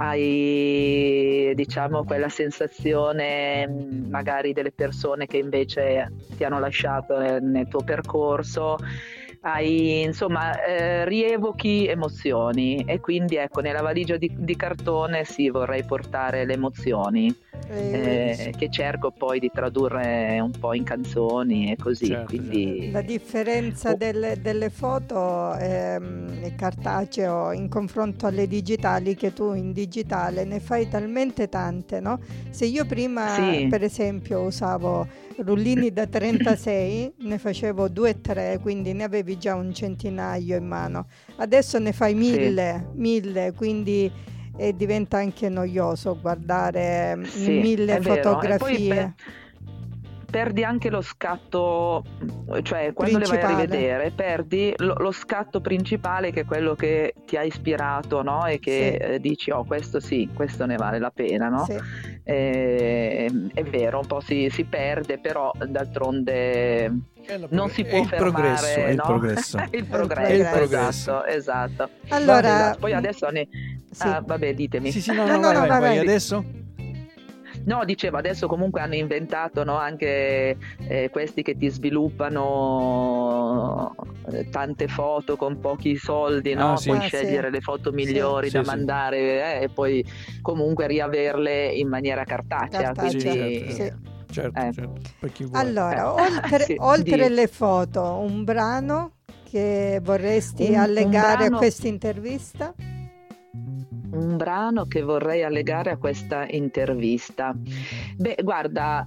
hai diciamo quella sensazione mh, magari delle persone che invece ti hanno lasciato nel, nel tuo percorso, hai insomma eh, rievochi emozioni, e quindi ecco nella valigia di, di cartone sì vorrei portare le emozioni. Eh, Eh, che cerco poi di tradurre un po' in canzoni e così, Certo, quindi La differenza Oh, delle, delle foto ehm, è cartaceo in confronto alle digitali, che tu in digitale ne fai talmente tante, no? Se io prima, sì, per esempio, usavo rullini da trentasei, ne facevo due o tre, quindi ne avevi già un centinaio in mano. Adesso ne fai sì, mille, mille, quindi eh, diventa anche noioso guardare mm, sì, mille è vero. E poi fotografie per- perdi anche lo scatto, cioè quando le vai a principali. rivedere perdi lo, lo scatto principale, che è quello che ti ha ispirato, no? E che Sì, eh, dici, oh, questo sì, questo ne vale la pena, no? sì. Eh, è vero, un po' si, si perde, però d'altronde È, la non prog- si è può il progresso, è fermare, il no? progresso. il È il progresso, È il progresso. progresso. esatto, esatto. Allora, Esatto. Poi mm, adesso ne... sì. ah, vabbè, ditemi. Sì, sì, no, No, no, no, vai, no, vai, vai, vai. vai. Adesso? No, dicevo, adesso comunque hanno inventato, no, anche eh, questi che ti sviluppano eh, tante foto con pochi soldi, Ah, no? sì. Puoi Ah, sì, scegliere le foto sì, migliori Sì, da sì. mandare eh, e poi comunque riaverle in maniera cartacea, cartacea, Sì, certo, quindi sì. certo, eh, certo, per chi vuole. Allora, eh, oltre, sì, oltre di le foto, un brano che vorresti un, un allegare a brano questa intervista? Un brano che vorrei allegare a questa intervista. Beh, guarda,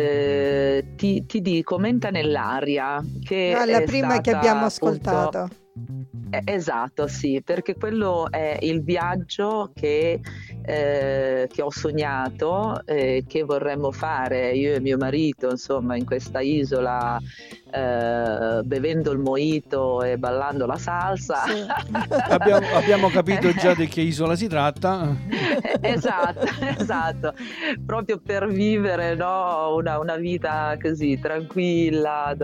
eh, ti, ti dico Menta nell'aria, che No, la è prima che stata abbiamo appunto ascoltato. Esatto, sì, perché quello è il viaggio che, eh, che ho sognato, eh, che vorremmo fare io e mio marito, insomma, in questa isola, eh, bevendo il mojito e ballando la salsa. Sì. abbiamo, abbiamo capito già di che isola si tratta. Esatto, esatto, proprio per vivere, no, una, una vita così tranquilla,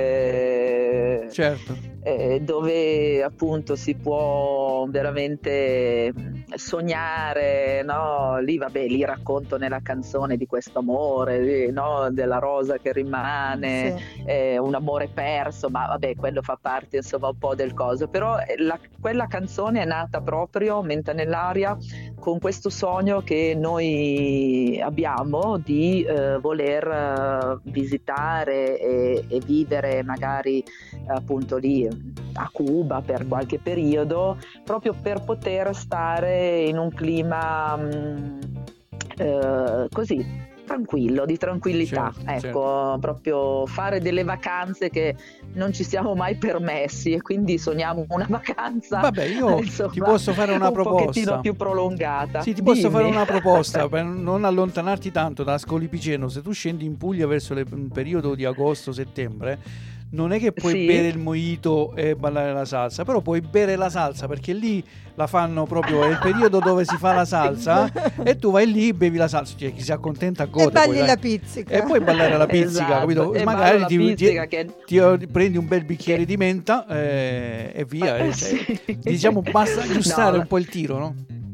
dove, Certo. eh, dove appunto si può veramente sognare, no? Lì vabbè, lì racconto nella canzone di questo amore, no? Della rosa che rimane, Sì. eh, un amore perso, ma vabbè, quello fa parte insomma un po' del coso, però la, quella canzone è nata proprio Menta nell'aria, con questo sogno che noi abbiamo di eh, voler eh, visitare e, e vivere magari appunto lì a Cuba per qualche periodo, proprio per poter stare in un clima mh, eh, così tranquillo, di tranquillità, Certo, ecco, certo. proprio fare delle vacanze che non ci siamo mai permessi, e quindi sogniamo una vacanza. Vabbè, io insomma, ti posso fare una un proposta. pochettino più prolungata. Sì, ti posso Dimmi. fare una proposta per non allontanarti tanto da Ascoli Piceno. Se tu scendi in Puglia verso le- il periodo di agosto-settembre, non è che puoi Sì? bere il mojito e ballare la salsa, però puoi bere la salsa, perché lì la fanno proprio, è il periodo dove si fa la salsa e tu vai lì, bevi la salsa, cioè chi si accontenta gode. E balli poi, la dai. pizzica. E poi ballare la pizzica, Esatto, capito? e Magari ballo la ti, pizzica ti- che- ti- prendi un bel bicchiere che- di menta eh, e via. Eh, eh, cioè, sì. diciamo, basta aggiustare No, un po' il tiro, no?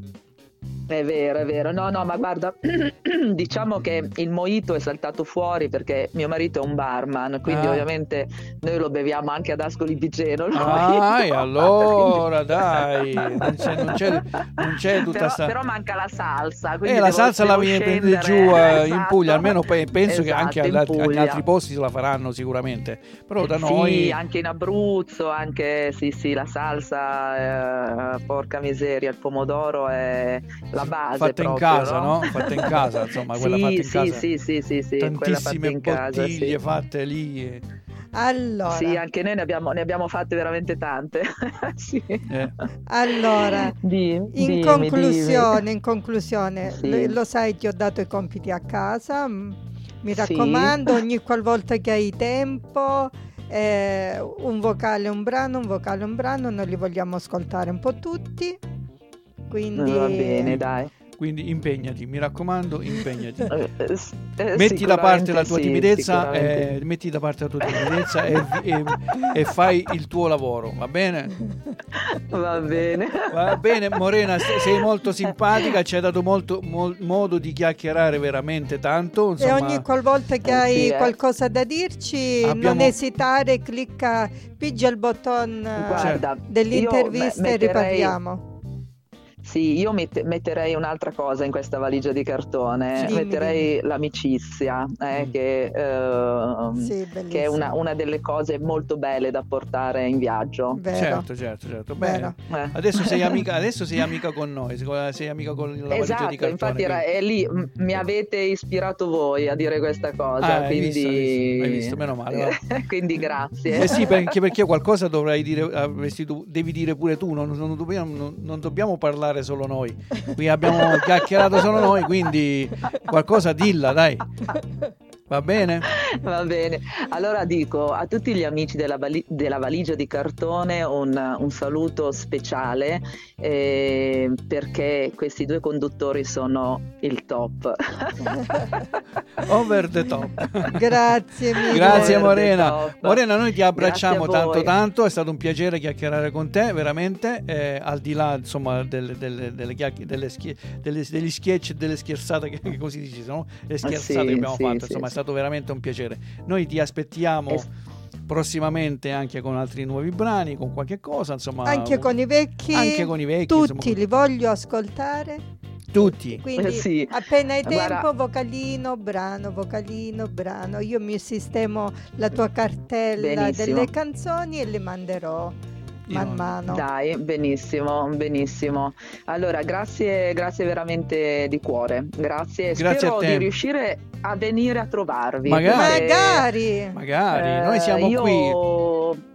È vero, è vero. No, no, ma guarda, diciamo che il mojito è saltato fuori perché mio marito è un barman, quindi Ah. ovviamente noi lo beviamo anche ad Ascoli Piceno. il Ah, mojito. e allora Quindi- dai, non c'è, non c'è, non c'è tutta però, sta... però manca la salsa, quindi Eh, la devo- salsa la devo viene prendere scendere. giù eh, in Esatto. Puglia, almeno pe- penso che anche Esatto, in alla- agli Puglia. altri posti se la faranno sicuramente, però da Sì, noi... anche in Abruzzo, anche sì, sì, la salsa, eh, porca miseria, il pomodoro è la base fatta in proprio, casa, no? no? Fatta in casa, insomma, quella Sì, fatta in sì, casa. sì, sì, sì, sì, quella fatta Tantissime in casa, bottiglie sì. fatte lì. eh. Allora, Sì, anche noi ne abbiamo, ne abbiamo fatte veramente tante. Sì. Eh. allora, Di- in dimmi, conclusione, dimmi. in conclusione, Sì. lo, lo sai, ti ho dato i compiti a casa, m- mi Sì. raccomando, ogni qualvolta che hai tempo, eh, un vocale, un brano, un vocale, un brano, noi li vogliamo ascoltare un po' tutti, quindi Va bene, dai. Quindi impegnati, mi raccomando, impegnati. Eh, eh, s- eh, Metti da parte la tua sicuramente sì, timidezza, sicuramente. eh, metti da parte la tua timidezza e, e- e fai il tuo lavoro, va bene? Va bene. Va bene, Morena, se- sei molto simpatica, ci hai dato molto mol- modo di chiacchierare veramente tanto. e Insomma, ogni qualvolta che Eh, hai sì, eh. qualcosa da dirci, Abbiamo- non esitare, clicca, pigia il bottone eh, Guarda, dell'intervista io e me- metterei- riparliamo. Sì, io met- metterei un'altra cosa in questa valigia di cartone, Sì. Dimmi, metterei l'amicizia, eh, Mm. che, ehm, Sì, che è bellissimo. una, una delle cose molto belle da portare in viaggio. Vero. certo, certo, certo. Bene. Vero. Eh. Adesso sei amica, adesso sei amica con noi, sei amica con la valigia di Esatto, cartone. infatti era, quindi- è lì, m- mi avete ispirato voi a dire questa cosa, Ah, hai quindi... visto, hai visto, hai visto, meno male, quindi grazie. Eh sì, perché, perché qualcosa dovrai dire, avresti tu- devi dire pure tu, non, non dobbiamo, non- non dobbiamo parlare solo noi. Qui abbiamo chiacchierato solo noi, quindi qualcosa dilla, dai. Va bene? Va bene, allora dico a tutti gli amici della, vali- della valigia di cartone un, un saluto speciale, eh, perché questi due conduttori sono il top. Over the top. Grazie mille. Grazie Over the Morena. top. Morena, noi ti abbracciamo Grazie a tanto voi. tanto, è stato un piacere chiacchierare con te, veramente, eh, al di là insomma delle, delle, delle, chiacch- delle schie- delle- degli sketch, delle scherzate che, che così dici, no? Le scherzate Sì, che abbiamo sì, fatto, sì, insomma è sì. stato veramente un piacere. Noi ti aspettiamo Es- prossimamente anche con altri nuovi brani, con qualche cosa, insomma. Anche con i vecchi, Anche con i vecchi, tutti insomma, li voglio ascoltare. tutti. Quindi Eh, sì. appena hai tempo, Guarda- vocalino, brano, vocalino, brano. Io mi sistemo la tua cartella Benissimo. delle canzoni e le manderò Io man non- mano. Dai, benissimo, benissimo. Allora, grazie, grazie veramente di cuore. Grazie. Grazie Spero a te. di riuscire a venire a trovarvi. Magari. perché, Magari. Magari, eh, noi siamo io qui.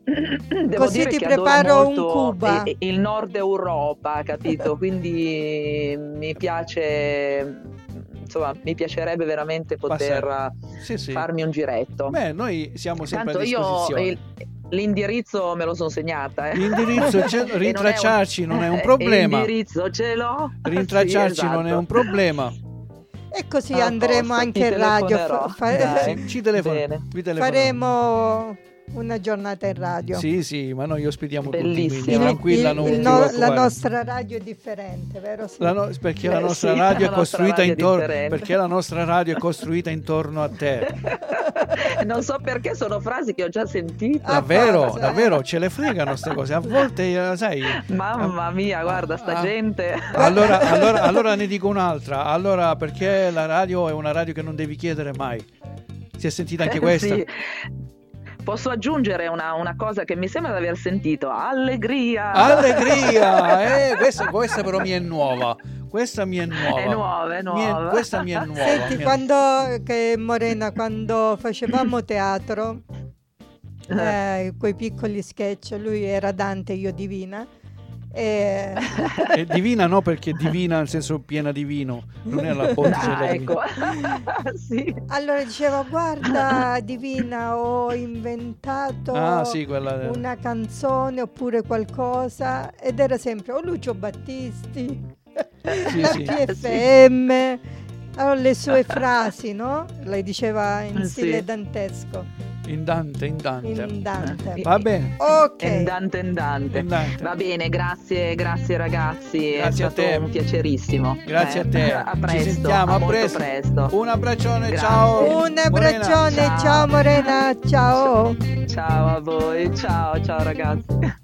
Devo Così dire ti che preparo adoro un molto Cuba. il, il nord Europa, capito? Quindi mi piace, insomma, mi piacerebbe veramente poter Passare. Sì, sì. farmi un giretto. Beh, noi siamo sempre Tanto a disposizione. io il, l'indirizzo me lo sono segnata. Eh. L'indirizzo, ce, rintracciarci non è un, non è un problema. L'indirizzo ce l'ho. Rintracciarci sì, esatto. non è un problema. E così Ah, andremo posto, anche in radio. Fa, fa, sì, ci telefon- faremo una giornata in radio. Sì, sì, ma noi ospitiamo Bellissimo. tutti, quindi tranquilla, il, non il ti no, preoccupare. La nostra radio è differente, vero? Sì. La no, perché Beh, la nostra sì, radio la è costruita radio intorno è perché la nostra radio è costruita intorno a te. Non so perché, sono frasi che ho già sentito. Davvero, forza. davvero, ce le fregano queste cose. A volte, sai. Mamma mia, guarda, sta ah, gente. Allora, allora, allora ne dico un'altra. Allora, perché la radio è una radio che non devi chiedere mai. Si è sentita anche questa? Sì. Posso aggiungere una, una cosa che mi sembra di aver sentito. Allegria! Allegria! Eh, questa, questa però mi è nuova. Questa mi è nuova. È nuova, è nuova. Mi è, questa mi è nuova. Senti, mi è... quando che Morena, quando facevamo teatro, eh, quei piccoli sketch, lui era Dante, io Divina. E... È divina no, perché divina nel senso piena di vino, non è la fonte ah, della ecco. sì. Allora diceva, guarda Divina, ho inventato ah, sì, quella... una canzone oppure qualcosa, ed era sempre o Lucio Battisti, sì, la sì. P F M, allora le sue frasi, no? Lei diceva in stile sì. dantesco. In Dante, in Dante. In Dante. Va bene. Ok. In Dante, in Dante. In Dante. Va bene, grazie, grazie ragazzi. Grazie è a stato te. un piacerissimo. Grazie eh, a te. A presto. Ci sentiamo, a, molto presto. presto. Un abbraccione, Grazie. ciao. Un abbraccione, Morena. ciao Morena, ciao. Ciao a voi, ciao, ciao ragazzi.